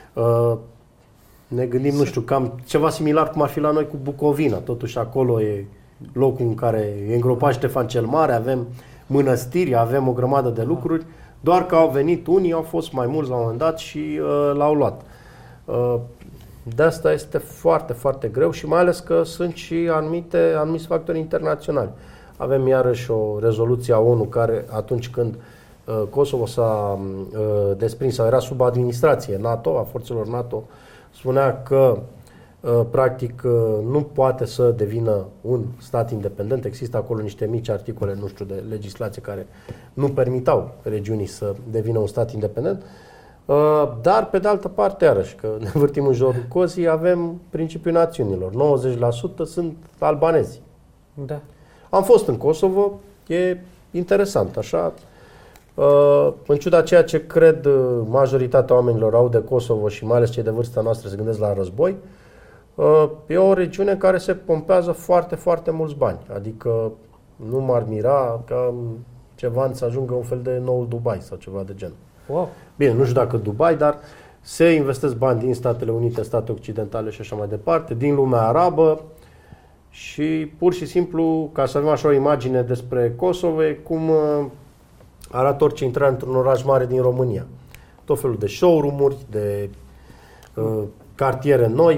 Ne gândim, nu știu, cam ceva similar cum ar fi la noi cu Bucovina. Totuși acolo e locul în care e îngropat Ștefan cel Mare, avem mănăstiri, avem o grămadă de lucruri, doar că au venit unii, au fost mai mulți la un moment dat și l-au luat. De asta este foarte, foarte greu și mai ales că sunt și anumiți factori internaționali. Avem iarăși o rezoluție a ONU care atunci când Kosovo s-a desprins sau era sub administrație NATO, a forțelor NATO, spunea că practic nu poate să devină un stat independent. Există acolo niște mici articole, nu știu, de legislație care nu permitau regiunii să devină un stat independent. Dar, pe de altă parte, iarăși, că ne vârtim în jurul cozii, avem principiul națiunilor. 90% sunt albanezi. Da. Am fost în Kosovo, e interesant, așa. În ciuda ceea ce cred majoritatea oamenilor au de Kosovo și mai ales cei de vârsta noastră se gândesc la război, e o regiune în care se pompează foarte, foarte mulți bani. Adică nu m-ar mira ca ceva ani să ajungă un fel de noul Dubai sau ceva de genul. Wow. Bine, nu știu dacă Dubai, dar se investesc bani din Statele Unite, state occidentale și așa mai departe, din lumea arabă și pur și simplu, ca să avem așa o imagine despre Kosovo, e cum arată orice intrare într-un oraș mare din România. Tot felul de showroom-uri, de cartiere noi,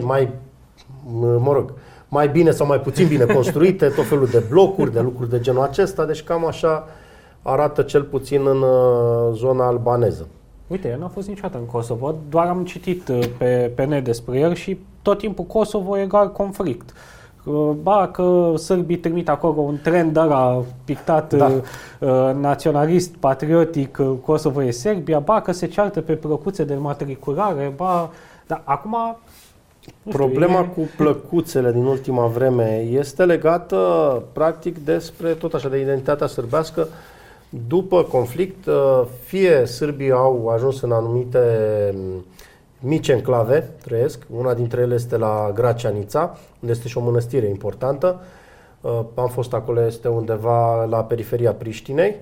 mai bine sau mai puțin bine construite, tot felul de blocuri, de lucruri de genul acesta, deci cam așa arată cel puțin în zona albaneză. Uite, eu n-am fost niciodată în Kosovo, doar am citit pe net despre el și tot timpul Kosovo egal conflict. Ba că sârbii trimit acolo un trend ăla pictat naționalist, patriotic, Kosovo e Serbia, ba că se ceartă pe plăcuțe de matriculare, ba... Dar acum... Problema cu plăcuțele din ultima vreme este legată practic despre tot așa de identitatea sârbească. După conflict, fie sârbii au ajuns în anumite mici enclave, trăiesc, una dintre ele este la Gračanica, unde este și o mănăstire importantă. Am fost acolo, este undeva la periferia Priștinei.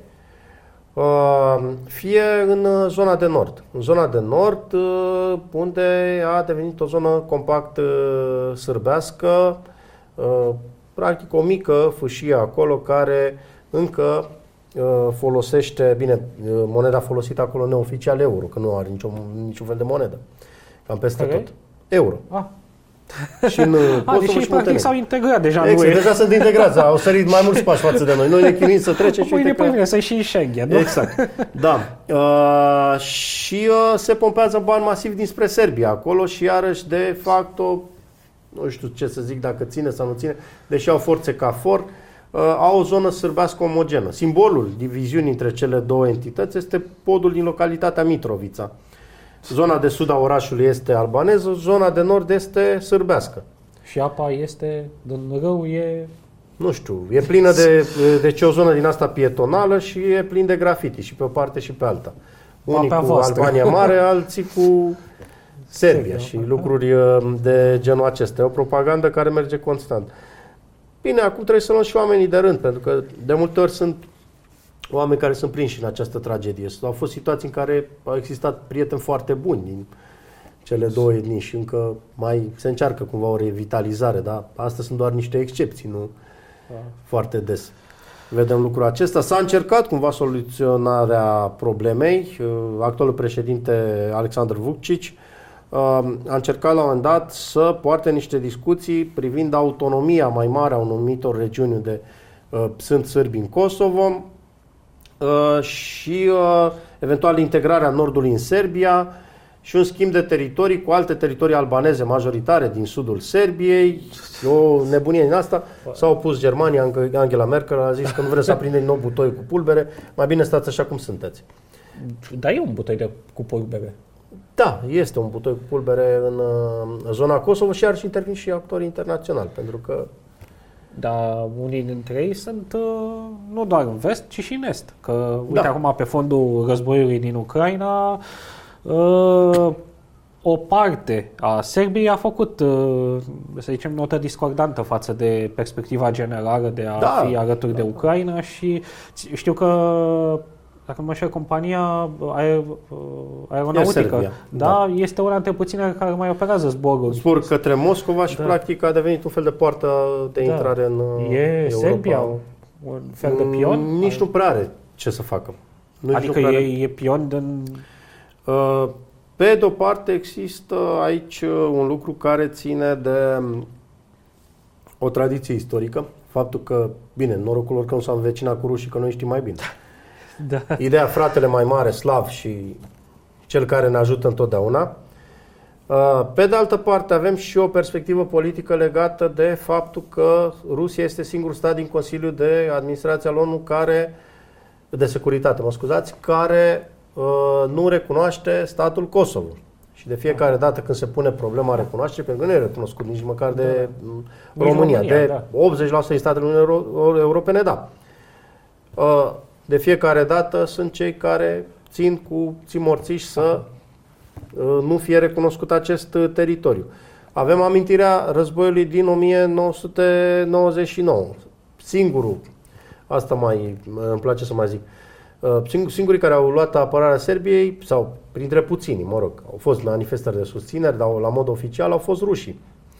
Fie în zona de nord. În zona de nord, unde a devenit o zonă compact sârbească, practic o mică fâșie acolo care încă folosește, bine, moneda folosită acolo neoficial euro, că nu are niciun fel de monedă. Cam peste tot. Euro. Și în Kosovo și practic s-au integrat deja. Exact, deja sunt integrați, au sărit mai mulți pași față de noi. Noi ne chinuim să trecem și uite că... să și Schengen, nu? Exact. Da. Și se pompează bani masiv dinspre Serbia acolo și iarăși de facto, nu știu ce să zic dacă ține sau nu ține, deși au forțe ca for, au o zonă sârbească omogenă. Simbolul diviziunii între cele două entități este podul din localitatea Mitrovița. Zona de sud a orașului este albaneză, zona de nord este sârbească. Și apa este, din râu e... Nu știu, e plină deci o zonă din asta pietonală și e plin de grafiti și pe o parte și pe alta. Unii cu Albania Mare, alții cu Serbia și lucruri de genul acesta. E o propagandă care merge constant. Bine, acum trebuie să luăm și oamenii de rând, pentru că de multe ori sunt oameni care sunt prinși în această tragedie. Au fost situații în care au existat prieteni foarte buni din cele două etnii și încă mai se încearcă cumva o revitalizare, dar astea sunt doar niște excepții, nu foarte des. Vedem lucrul acesta. S-a încercat cumva soluționarea problemei. Actualul președinte Alexandru Vučić a încercat la un moment dat să poarte niște discuții privind autonomia mai mare a anumitor regiuni unde sunt sârbi în Kosovo și eventual integrarea nordului în Serbia și un schimb de teritorii cu alte teritorii albaneze majoritare din sudul Serbiei. O nebunie din asta. S-a opus Germania, Angela Merkel a zis că nu vrea să aprinde din nou butoi cu pulbere, mai bine stați așa cum sunteți. Dar e un butoi cu pulbere. Da, este un butoi cu pulbere în zona Kosovo și ar și intervin și actorii internaționali, pentru că... Dar unii dintre ei sunt nu doar în vest, ci și în est. Că, uite, acum pe fondul războiului din Ucraina, o parte a Serbiei a făcut, să zicem, notă discordantă față de perspectiva generală de a fi alături de Ucraina și știu că, dacă nu mă știu, compania aeronautică, este una dintre puținele care mai operează zboruri. Zbor către Moscova și practic a devenit un fel de poartă de intrare în Europa. Serbia un fel de pion? Nici nu prea are ce să facă. Adică e pion din... Pe de o parte există aici un lucru care ține de o tradiție istorică. Faptul că, bine, norocul lor că nu s-a învecinat cu rușii, că noi știm mai bine. Da. Ideea fratele mai mare, slav și cel care ne ajută întotdeauna. Pe de altă parte avem și o perspectivă politică legată de faptul că Rusia este singurul stat din Consiliul de Administrație al ONU de securitate, care nu recunoaște statul Kosovo. Și de fiecare dată când se pune problema recunoașterii, pentru că nu e recunoscut nici măcar de România, de 80% din statele Uniunii Europene, da. De fiecare dată sunt cei care țin cu țimorțiși să nu fie recunoscut acest teritoriu. Avem amintirea războiului din 1999. Singurul, asta îmi place să mai zic, singurii care au luat apărarea Serbiei, sau printre puținii, mă rog, au fost manifestări de susținere, dar la mod oficial au fost rușii.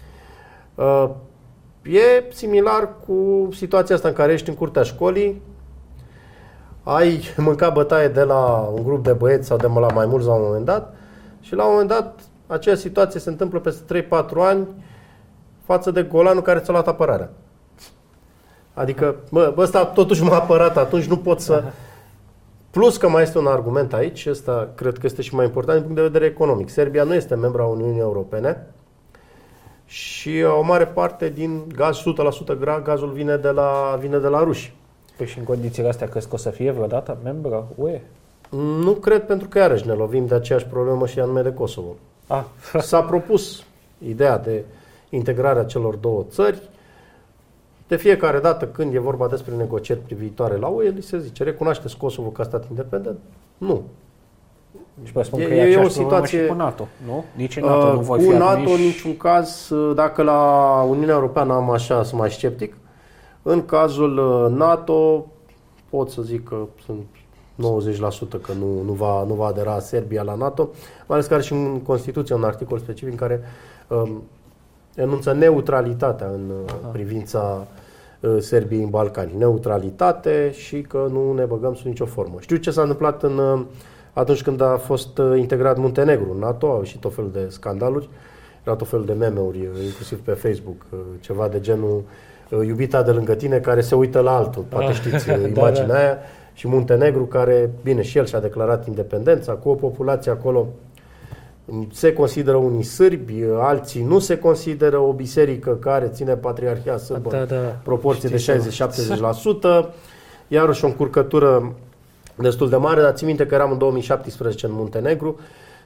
E similar cu situația asta în care ești în curtea școlii, ai mâncat bătaie de la un grup de băieți sau de la mai mulți la un moment dat și la un moment dat aceeași situație se întâmplă peste 3-4 ani față de golanul care ți-a luat apărarea. Adică, ăsta totuși m-a apărat, atunci nu pot să... Plus că mai este un argument aici, ăsta cred că este și mai important din punct de vedere economic. Serbia nu este membra Uniunii Europene și o mare parte din gaz, 100% gazul vine de la ruși. Păi și în condițiile astea crezi că o să fie vreodată membră UE? Nu cred, pentru că iarăși ne lovim de aceeași problemă și anume de Kosovo. S-a propus ideea de integrarea celor două țări. De fiecare dată când e vorba despre negocieri privitoare la UE, li se zice, recunoașteți Kosovo ca stat independent? Nu. Și spun că e o situație și cu NATO, nu? Nici în NATO nu voi fi cu NATO în niciun caz, dacă la Uniunea Europeană am așa, sunt mai sceptic. În cazul NATO pot să zic că sunt 90% că nu va adera Serbia la NATO, mai ales că are și în Constituție un articol specific în care enunță neutralitatea în privința Serbiei în Balcani. Neutralitate și că nu ne băgăm sub nicio formă. Știu ce s-a întâmplat atunci când a fost integrat Muntenegru în NATO, au ieșit tot felul de scandaluri, era tot felul de meme-uri, inclusiv pe Facebook, ceva de genul iubita de lângă tine care se uită la altul, poate știți imaginea aia, și Muntenegru care, bine, și el și-a declarat independența, cu o populație acolo se consideră unii sârbi, alții nu se consideră, o biserică care ține patriarhia sârbă proporție de 60-70%, iarăși o încurcătură destul de mare, dar țin minte că eram în 2017 în Muntenegru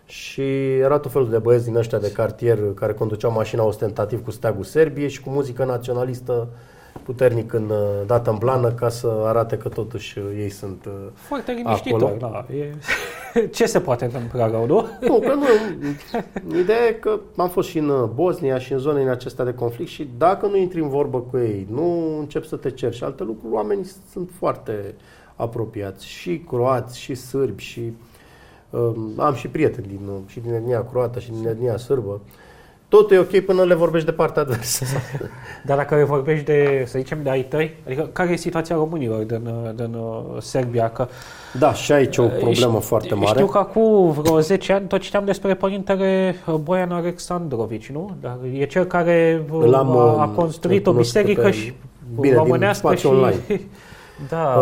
și era tot felul de băieți din ăștia de cartier care conduceau mașina ostentativ cu steagul Serbiei și cu muzică naționalistă puternic dată în blană ca să arate că totuși ei sunt foarte liniștitor, da. Ce se poate întâmpla rău, nu? Nu, că nu. Ideea e că am fost și în Bosnia și în zonele acestea de conflict și dacă nu intri în vorbă cu ei, nu începi să te ceri și alte lucruri, oamenii sunt foarte apropiați, și croați, și sârbi, și am și prieteni și din etnia croată și din etnia sârbă. Totul e ok până le vorbești de partea adversă. Dar dacă le vorbești de, să zicem, de ai tăi, adică care e situația românilor din Serbia? Că da, și aici e o problemă foarte mare. Știu că acum vreo 10 ani tot citeam despre părintele Boian Alexandrovici, nu? Dar e cel care a construit o biserică și românească și... online. Da,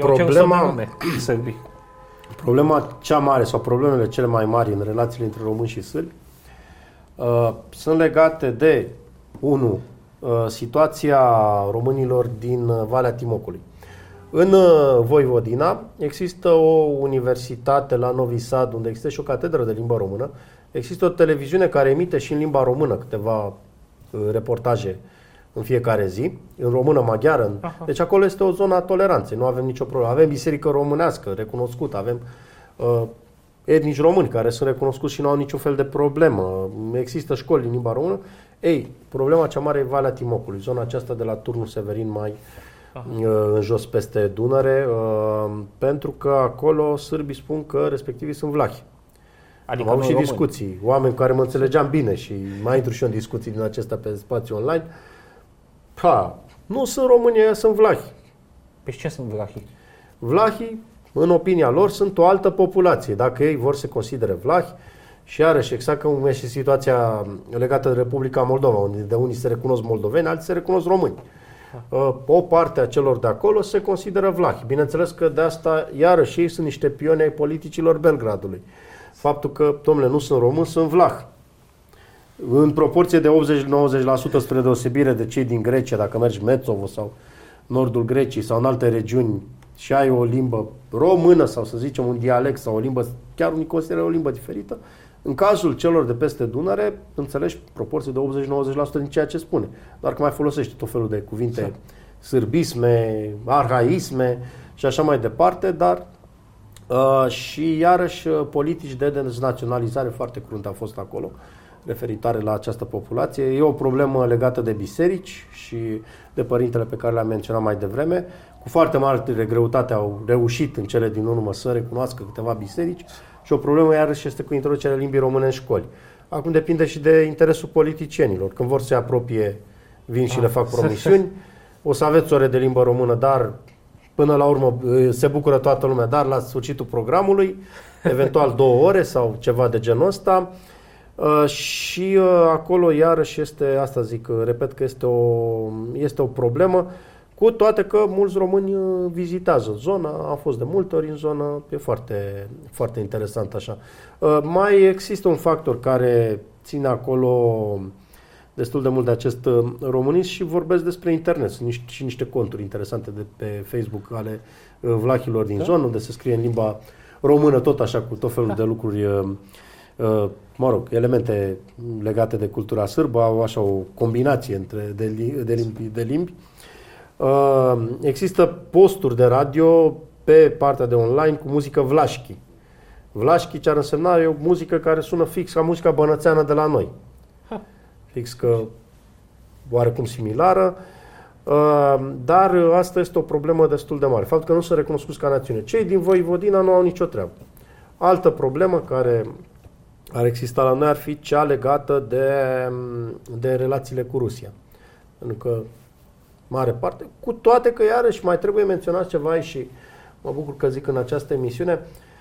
problema cea mare sau problemele cele mai mari în relațiile între români și sârbi sunt legate de, situația românilor din Valea Timocului. În Voivodina există o universitate la Novi Sad, unde există și o catedră de limba română. Există o televiziune care emite și în limba română câteva reportaje în fiecare zi, în română, maghiară. Deci acolo este o zonă a toleranței, nu avem nicio problemă. Avem biserică românească recunoscută, avem etnici români care sunt recunoscuți și nu au niciun fel de problemă. Există școli în limba română. Ei, problema cea mare e Valea Timocului, zona aceasta de la Turnul Severin mai în jos peste Dunăre, pentru că acolo sârbii spun că respectivii sunt vlahi. Adică am avut și discuții, oameni cu care mă înțelegeam bine și mai intru și eu în discuții din acestea pe spațiu online. Nu sunt români, sunt vlahi. Pe ce sunt vlahii? Vlahii, în opinia lor, sunt o altă populație. Dacă ei vor se considere vlahi, și iarăși exact cum e și situația legată de Republica Moldova, unde de unii se recunosc moldoveni, alții se recunosc români. O parte a celor de acolo se consideră vlahi. Bineînțeles că de asta, iarăși, ei sunt niște pioni ai politicilor Belgradului. Faptul că, domnule, nu sunt români, sunt vlahi. În proporție de 80-90% spre deosebire de cei din Grecia, dacă mergi Metsovo sau nordul Greciei sau în alte regiuni și ai o limbă română sau să zicem un dialect sau o limbă, chiar unii consideră o limbă diferită, în cazul celor de peste Dunăre, înțelegi proporție de 80-90% din ceea ce spune. Doar că mai folosește tot felul de cuvinte, sârbisme, arhaisme și așa mai departe, dar și iarăși politici de deznaționalizare foarte crunte au fost acolo, referitoare la această populație. E o problemă legată de biserici și de părintele pe care le-am menționat mai devreme. Cu foarte mare greutate au reușit în cele din urmă să recunoască câteva biserici și o problemă iarăși este cu introducerea limbii române în școli. Acum depinde și de interesul politicienilor. Când vor să se apropie, vin și le fac promisiuni. O să aveți ore de limbă română, dar până la urmă se bucură toată lumea, dar la sfârșitul programului, eventual 2 ore sau ceva de genul ăsta. Și acolo iarăși este, asta zic, repet că este o problemă, cu toate că mulți români vizitează zona, am fost de multe ori în zonă, e foarte, foarte interesant așa. Mai există un factor care ține acolo destul de mult de acest românism și vorbesc despre internet. Sunt și niște conturi interesante de pe Facebook ale vlahilor din zonă, unde se scrie în limba română tot așa, cu tot felul de lucruri, elemente legate de cultura sârbă, au așa o combinație de limbi. Există posturi de radio pe partea de online cu muzică vlașchi. Vlașchi ce ar însemna e o muzică care sună fix ca muzica bănățeană de la noi. Fix că oarecum similară, dar asta este o problemă destul de mare. Faptul că nu sunt recunoscuți ca națiune. Cei din Voivodina nu au nicio treabă. Altă problemă care ar exista la noi ar fi cea legată de relațiile cu Rusia. Pentru că, mare parte, cu toate că iarăși mai trebuie menționat ceva și mă bucur că zic în această emisiune,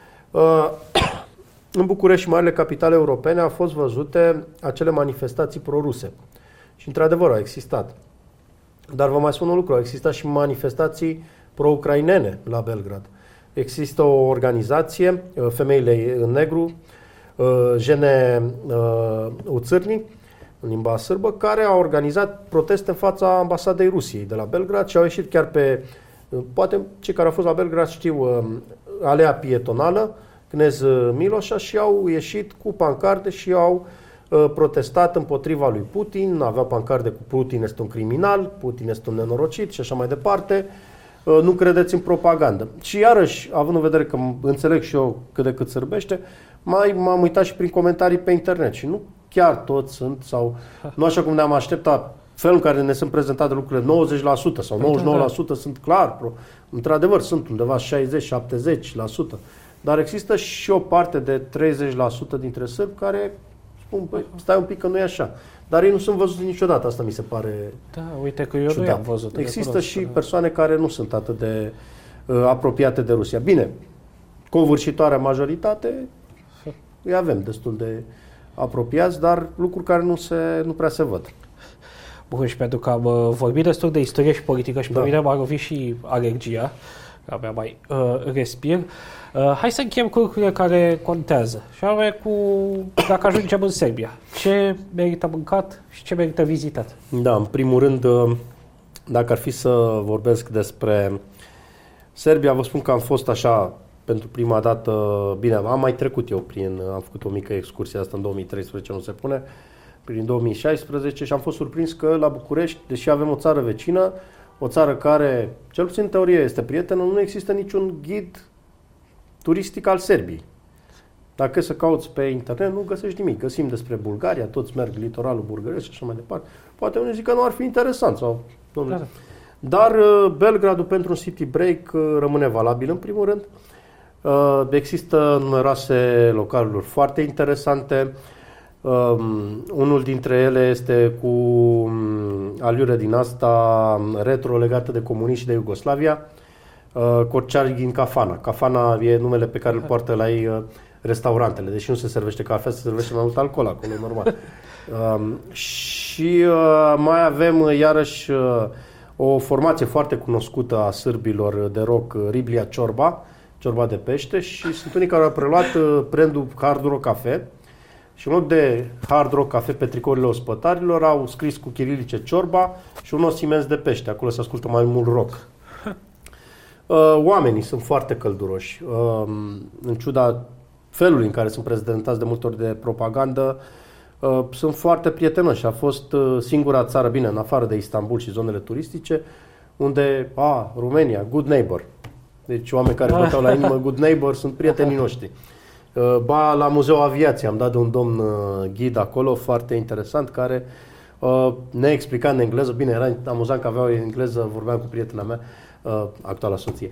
în București și marile capitale europene au fost văzute acele manifestații proruse. Și într-adevăr au existat. Dar vă mai spun un lucru, au existat și manifestații pro-ucrainene la Belgrad. Există o organizație, Femeile în Negru, Žene u Crni, în limba sârbă, care a organizat proteste în fața ambasadei Rusiei de la Belgrad și au ieșit chiar pe, poate cei care au fost la Belgrad știu, alea pietonală, Knez Miloša și au ieșit cu pancarde și au protestat împotriva lui Putin, aveau pancarde cu Putin este un criminal, Putin este un nenorocit și așa mai departe. Nu credeți în propagandă. Și iarăși, având în vedere că înțeleg și eu cât de cât sârbește, m-am uitat și prin comentarii pe internet și nu chiar toți sunt, sau nu așa cum ne-am așteptat, felul în care ne sunt prezentate lucrurile, 90% sau 99% sunt clar, într-adevăr sunt undeva 60-70%, dar există și o parte de 30% dintre sârbi care spun, băi, stai un pic că nu e așa. Dar ei nu sunt văzuți niciodată, asta mi se pare Da, uite că eu ciudat. nu i-am văzut. Există și persoane care nu sunt atât de apropiate de Rusia. Bine, covârșitoarea majoritate îi avem destul de apropiați, dar lucruri care nu prea se văd. Bun, și pentru că am vorbit destul de istorie și politică și pe mine m-a lovit și alergia, că abia mai respir. Hai să încheiem cu lucrurile care contează. Și anume dacă ajungem în Serbia. Ce merită mâncat și ce merită vizitat? Da, în primul rând, dacă ar fi să vorbesc despre Serbia, vă spun că am fost așa pentru prima dată, bine, am mai trecut eu am făcut o mică excursie asta în 2013, nu se pune, prin 2016 și am fost surprins că la București, deși avem o țară vecină, o țară care, cel puțin în teorie, este prietenă, nu există niciun ghid turistic al Serbiei. Dacă să cauți pe internet, nu găsești nimic. Găsim despre Bulgaria, toți merg litoralul bulgăresc și așa mai departe. Poate unii zic că nu ar fi interesant. Dar Belgradul pentru un city break rămâne valabil în primul rând. Există numeroase localuri foarte interesante. Unul dintre ele este cu aliură din asta retro legată de comuniști și de Iugoslavia. Corciari în Cafana. Cafana e numele pe care îl poartă la ei restaurantele. Deși nu se servește cafea, se servește mai mult alcool acolo, normal. Și mai avem iarăși o formație foarte cunoscută a sârbilor de rock, Riblia ciorba de pește, și sunt unii care au preluat brandul Hard Rock Cafe și în loc de Hard Rock Cafe pe tricourile ospătarilor au scris cu chirilice ciorba și un os imens de pește. Acolo se ascultă mai mult rock. Oamenii sunt foarte călduroși. În ciuda felului în care sunt prezentați de multe ori de propagandă, sunt foarte prietenoși. A fost singura țară, bine, în afară de Istanbul și zonele turistice, unde, România, good neighbor. Deci oameni care băteau la inimă good neighbor sunt prietenii noștri. La Muzeul Aviației am dat de un domn ghid acolo, foarte interesant, care ne explica în engleză. Bine, era amuzant că aveau engleză, vorbeam cu prietena mea, actuala soție.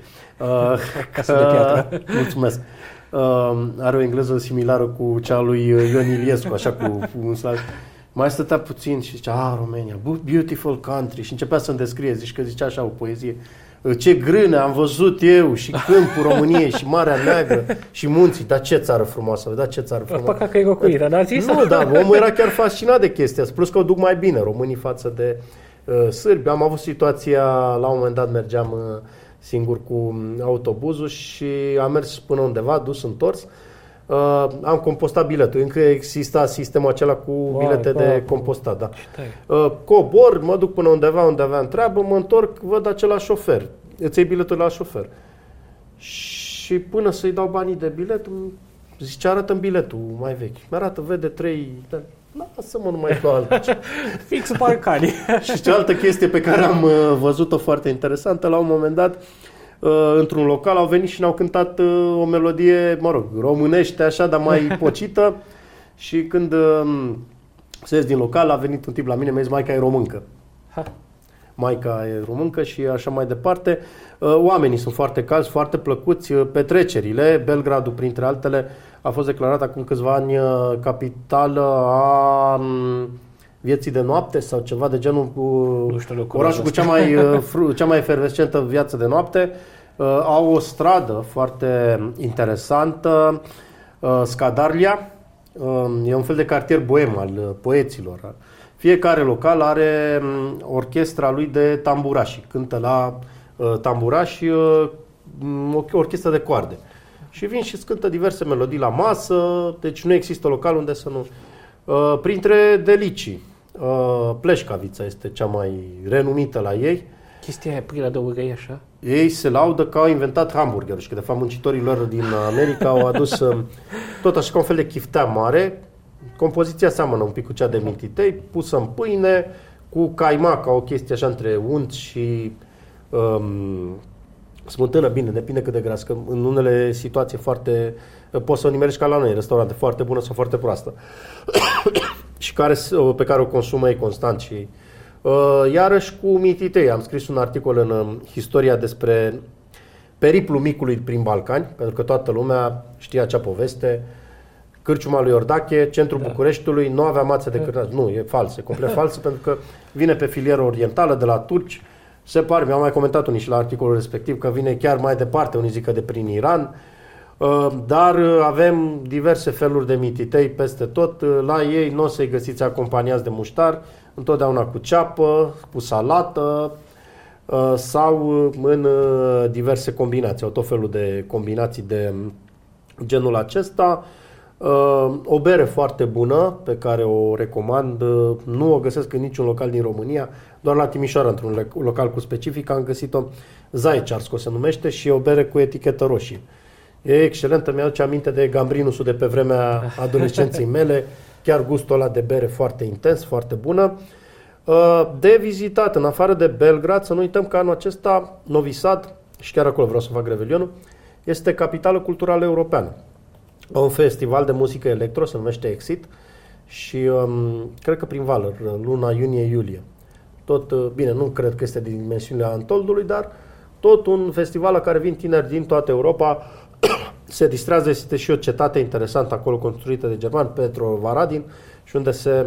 Mulțumesc. Are o engleză similară cu cea lui Ion Iliescu, așa cu un slav. Mai stătea puțin și zicea, România, beautiful country, și începea să-mi descrie, că zicea așa o poezie. Ce grâne am văzut eu și câmpul României și Marea Neagră și munții. Dar ce țară frumoasă, Păcat că e locuită, n-a zis? Nu, da, omul era chiar fascinat de chestia asta. Plus că o duc mai bine românii față de sârbi. Am avut situația, la un moment dat mergeam singur cu autobuzul și am mers până undeva, dus întors. Am compostat biletul. Încă exista sistemul acela cu bilete de compostat. Da. Cobor, mă duc până undeva unde aveam treabă, mă întorc, văd același șofer. Îți iei biletul la șofer. Și până să-i dau banii de bilet, zice, arată-mi biletul mai vechi. Mi-arată, vede 3... Lasă-mă, nu mai dau altă. Fix Balcani. Și cealaltă chestie pe care am văzut-o foarte interesantă, la un moment dat, într-un local au venit și ne-au cântat o melodie, românește așa, dar mai pocită, și când se ies din local, a venit un tip la mine, mi-a zis, maica e româncă. Maica e româncă și așa mai departe. Oamenii sunt foarte calzi, foarte plăcuți. Petrecerile, Belgradul printre altele, a fost declarat acum câțiva ani capitală a vieții de noapte sau ceva de genul, orașul cu cea mai efervescentă viață de noapte. Au o stradă foarte interesantă, Scadarlia, e un fel de cartier boem al poeților. Fiecare local are orchestra lui de tamburași, cântă la tamburași o orchestră de coarde. Și vin și cântă diverse melodii la masă, deci nu există local unde să nu... Printre delicii, pleșcavița este cea mai renumită la ei. chestia aia pâine de urei așa? Ei se laudă că au inventat hamburgerul și că de fapt muncitorii lor din America au adus tot așa ca un fel de chiftea mare. Compoziția seamănă un pic cu cea de mititei, pusă în pâine, cu caimac, ca o chestie așa între unt și smântână, bine, depinde cât de gras, că în unele situații foarte, poți să o nimerești ca la noi, restaurante foarte bună sau foarte proastă și pe care o consumă ei constant și iarăși cu mititei. Am scris un articol în Historia despre periplul micului prin Balcani, pentru că toată lumea știa acea poveste. Cârciuma lui Iordache, centrul Bucureștiului, nu avea mațe de cârnați. Nu, e fals, e complet fals, pentru că vine pe filieră orientală de la turci. Se pare, mi-au mai comentat unii și la articolul respectiv, că vine chiar mai departe, unii zic că de prin Iran. Dar avem diverse feluri de mititei peste tot. La ei nu o să-i găsiți acompaniați de muștar, întotdeauna cu ceapă, cu salată sau în diverse combinații. Au tot felul de combinații de genul acesta. O bere foarte bună pe care o recomand, nu o găsesc în niciun local din România, doar la Timișoara, într-un local cu specific, am găsit-o, Zaicharsko se numește și e o bere cu etichetă roșie. E excelentă, mi-aduce aminte de gambrinusul de pe vremea adolescenței mele, chiar gustul ăla de bere foarte intens, foarte bună. De vizitat, în afară de Belgrad, să nu uităm că anul acesta Novi Sad, și chiar acolo vreau să fac revelionul, este capitală culturală europeană. Un festival de muzică electro, se numește Exit și cred că prin vală, luna iunie-iulie. Tot, bine, nu cred că este din dimensiunile Antoldului, dar tot un festival la care vin tineri din toată Europa, se distrează, este și o cetate interesantă acolo construită de germani, Petrovaradin, și unde se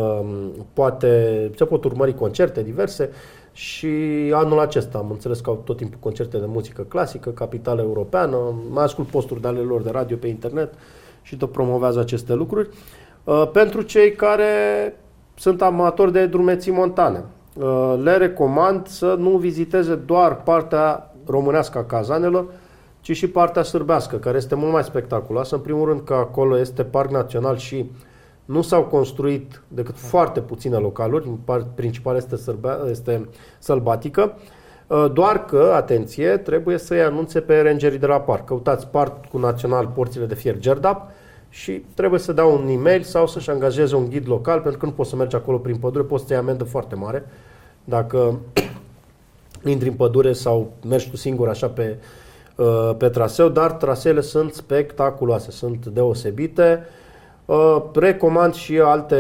pot urmări concerte diverse. Și anul acesta am înțeles că au tot timpul concerte de muzică clasică, capitală europeană, mai ascult posturi de ale lor de radio pe internet și tot promovează aceste lucruri. Pentru cei care sunt amatori de drumeții montane, le recomand să nu viziteze doar partea românească a cazanelor, ci și partea sârbească, care este mult mai spectaculoasă. În primul rând că acolo este parc național și nu s-au construit decât foarte puține localuri, principal este sălbatică, doar că, atenție, trebuie să-i anunțe pe rangerii de la parc. Căutați Parcul Național Porțile de Fier Gerdap și trebuie să dea un e-mail sau să-și angajeze un ghid local, pentru că nu poți să mergi acolo prin pădure, poți să iei amendă foarte mare dacă intri în pădure sau mergi tu singur așa pe traseu, dar traseele sunt spectaculoase, sunt deosebite. Recomand și alte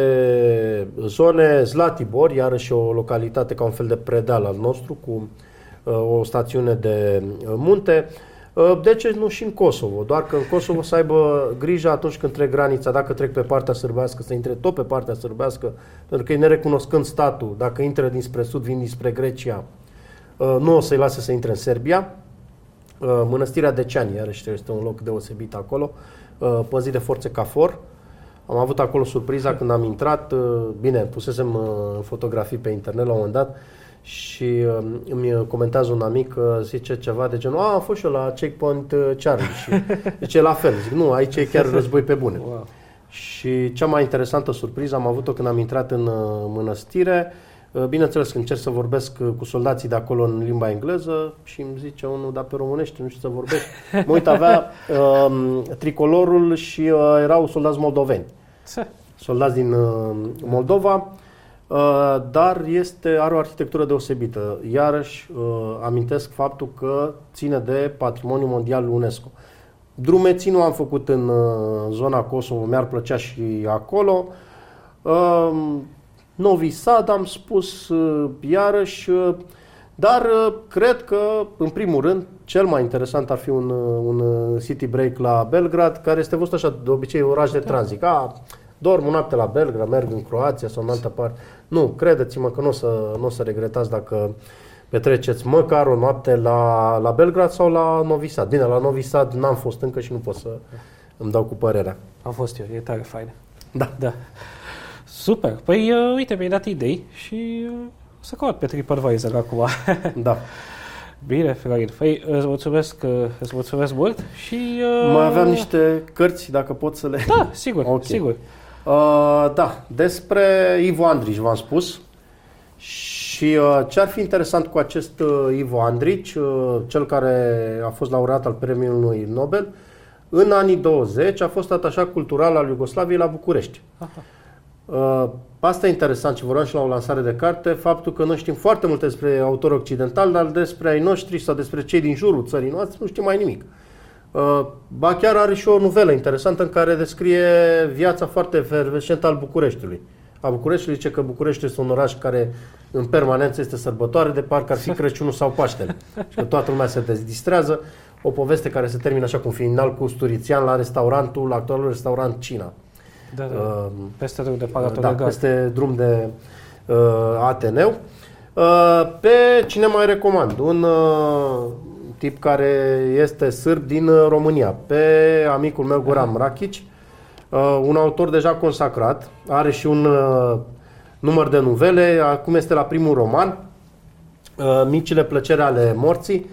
zone, Zlatibor, iarăși o localitate ca un fel de predeal al nostru, cu o stațiune de munte. De ce nu și în Kosovo? Doar că în Kosovo să aibă grijă atunci când trec granița, dacă trec pe partea sârbească, să intre tot pe partea sârbească, pentru că ei, nerecunoscând statul, dacă intră dinspre sud, vin dinspre Grecia, nu o să-i lase să intre în Serbia. Mănăstirea Deciani, iarăși este un loc deosebit acolo, păzit de forțe KFOR. Am avut acolo surpriza când am intrat, bine, pusesem fotografii pe internet la un moment dat și îmi comentează un amic, zice ceva de genul, am fost și eu la Checkpoint Charlie și zice la fel, zic nu, aici e chiar război pe bune. Wow. Și cea mai interesantă surpriză am avut-o când am intrat în mănăstire. Bineînțeles că încerc să vorbesc cu soldații de acolo în limba engleză și îmi zice unul, dar pe românește nu știu să vorbesc. Mă uit, avea tricolorul și erau soldați moldoveni. Soldați din Moldova, dar are o arhitectură deosebită. Iarăși amintesc faptul că ține de Patrimoniu Mondial UNESCO. Drumeții nu am făcut în zona Kosovo, mi-ar plăcea și acolo. Novi Sad am spus iarăși, dar cred că, în primul rând, cel mai interesant ar fi un city break la Belgrad, care este văzut așa, de obicei, oraș de tranzit. Dorm o noapte la Belgrad, merg în Croația sau în altă parte. Nu, credeți-mă că nu o să regretați dacă petreceți măcar o noapte la Belgrad sau la Novi Sad. Bine, la Novi Sad n-am fost încă și nu pot să îmi dau cu părerea. Am fost eu, e tare faină. Da. Super. Păi, uite, mi-ai dat idei și o să caut pe TripAdvisor acum. Da. Bine, Florin. Păi, îți mulțumesc mult și... Mai aveam niște cărți, dacă pot să le... Da, sigur, okay. Sigur. Da, despre Ivo Andrić v-am spus și Și ce ar fi interesant cu acest Ivo Andrić, cel care a fost laureat al Premiului Nobel, în anii 20 a fost atașat cultural al Iugoslaviei la București. Asta e interesant și vorbeam și la o lansare de carte, faptul că noi știm foarte multe despre autori occidentali, dar despre ai noștri sau despre cei din jurul țării noastre nu știm mai nimic. Ba chiar are și o novelă interesantă în care descrie viața foarte efervescentă al Bucureștiului. A Bucureștiului zice că București este un oraș care în permanență este sărbătoare, de parcă ar fi Crăciunul sau Paștele. Și că toată lumea se distrează. O poveste care se termină așa cu un final cu Sturițian la restaurantul, actualul restaurant Cina. Da. Peste drum de Palatul Regal. Peste drum de Ateneu. Pe cine mai recomand? Un tip care este sârb din România. Pe amicul meu Goran Mrakić, un autor deja consacrat. Are și un număr de novele. Acum este la primul roman. Micile plăceri ale morții.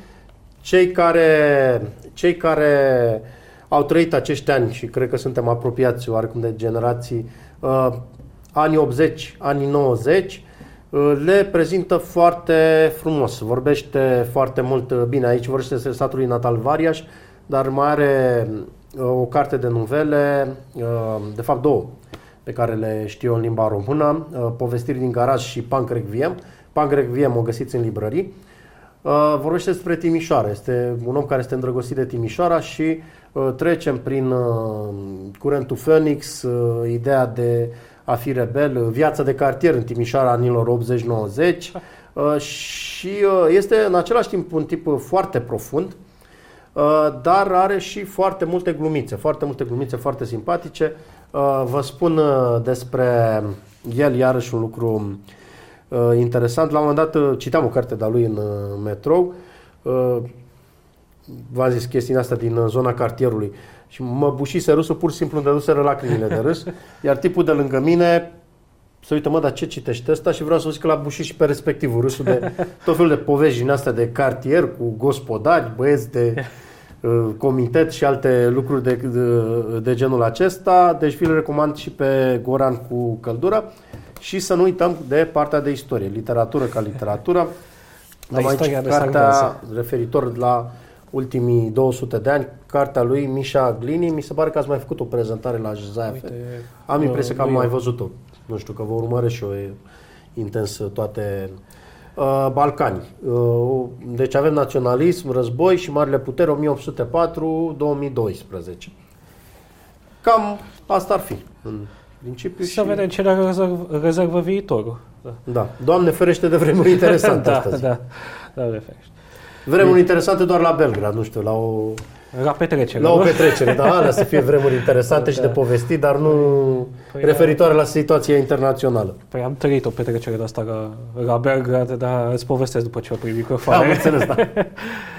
Cei care au trăit acești ani și cred că suntem apropiați oarecum de generații, anii 80, anii 90, le prezintă foarte frumos. Vorbește foarte mult bine. Aici vorbește despre satul lui Natal Variaș, dar mai are o carte de novele, de fapt două, pe care le știu în limba română, Povestiri din garaj și Pancrecviem. Pancrecviem o găsiți în librării. Vorbește despre Timișoara. Este un om care este îndrăgostit de Timișoara și trecem prin curentul Phoenix, ideea de a fi rebel, viața de cartier în Timișoara anilor 80-90 și este în același timp un tip foarte profund, dar are și foarte multe glumițe foarte simpatice. Vă spun despre el iarăși un lucru interesant. La un moment dat citeam o carte de-a lui în metrou. V-am zis chestia asta din zona cartierului și mă bușise râsul, pur și simplu îmi dăduseră lacrimile de râs, iar tipul de lângă mine se uită, dar ce citește ăsta? Și vreau să zic că l-a bușit și pe respectivul râsul de tot felul de povești din astea de cartier cu gospodari, băieți de comitet și alte lucruri de genul acesta. Deci vi-l recomand și pe Goran cu căldură și să nu uităm de partea de istorie, literatură ca literatură. Am aici cartea referitor la ultimii 200 de ani, cartea lui Mișa Glini. Mi se pare că ați mai făcut o prezentare la Zaev. Am impresia că am mai văzut-o. Nu știu, că vă urmăresc și eu intens toate Balcani. Deci avem naționalism, război și marile puteri 1804-2012. Cam asta ar fi în principiu. Să vedem ce ne rezervă viitorul. Da. Doamne ferește de vremuri interesante astăzi. Da, Doamne ferește. Vremuri interesante doar la Belgrad, nu știu, la petrecere. La o petrecere, da, alea să fie vremuri interesante și de povestit, dar nu referitoare la situația internațională. Păi am trăit o petrecere de asta la Belgrad, dar îți povestesc după ce o prin microfoane. Am înțeles, da.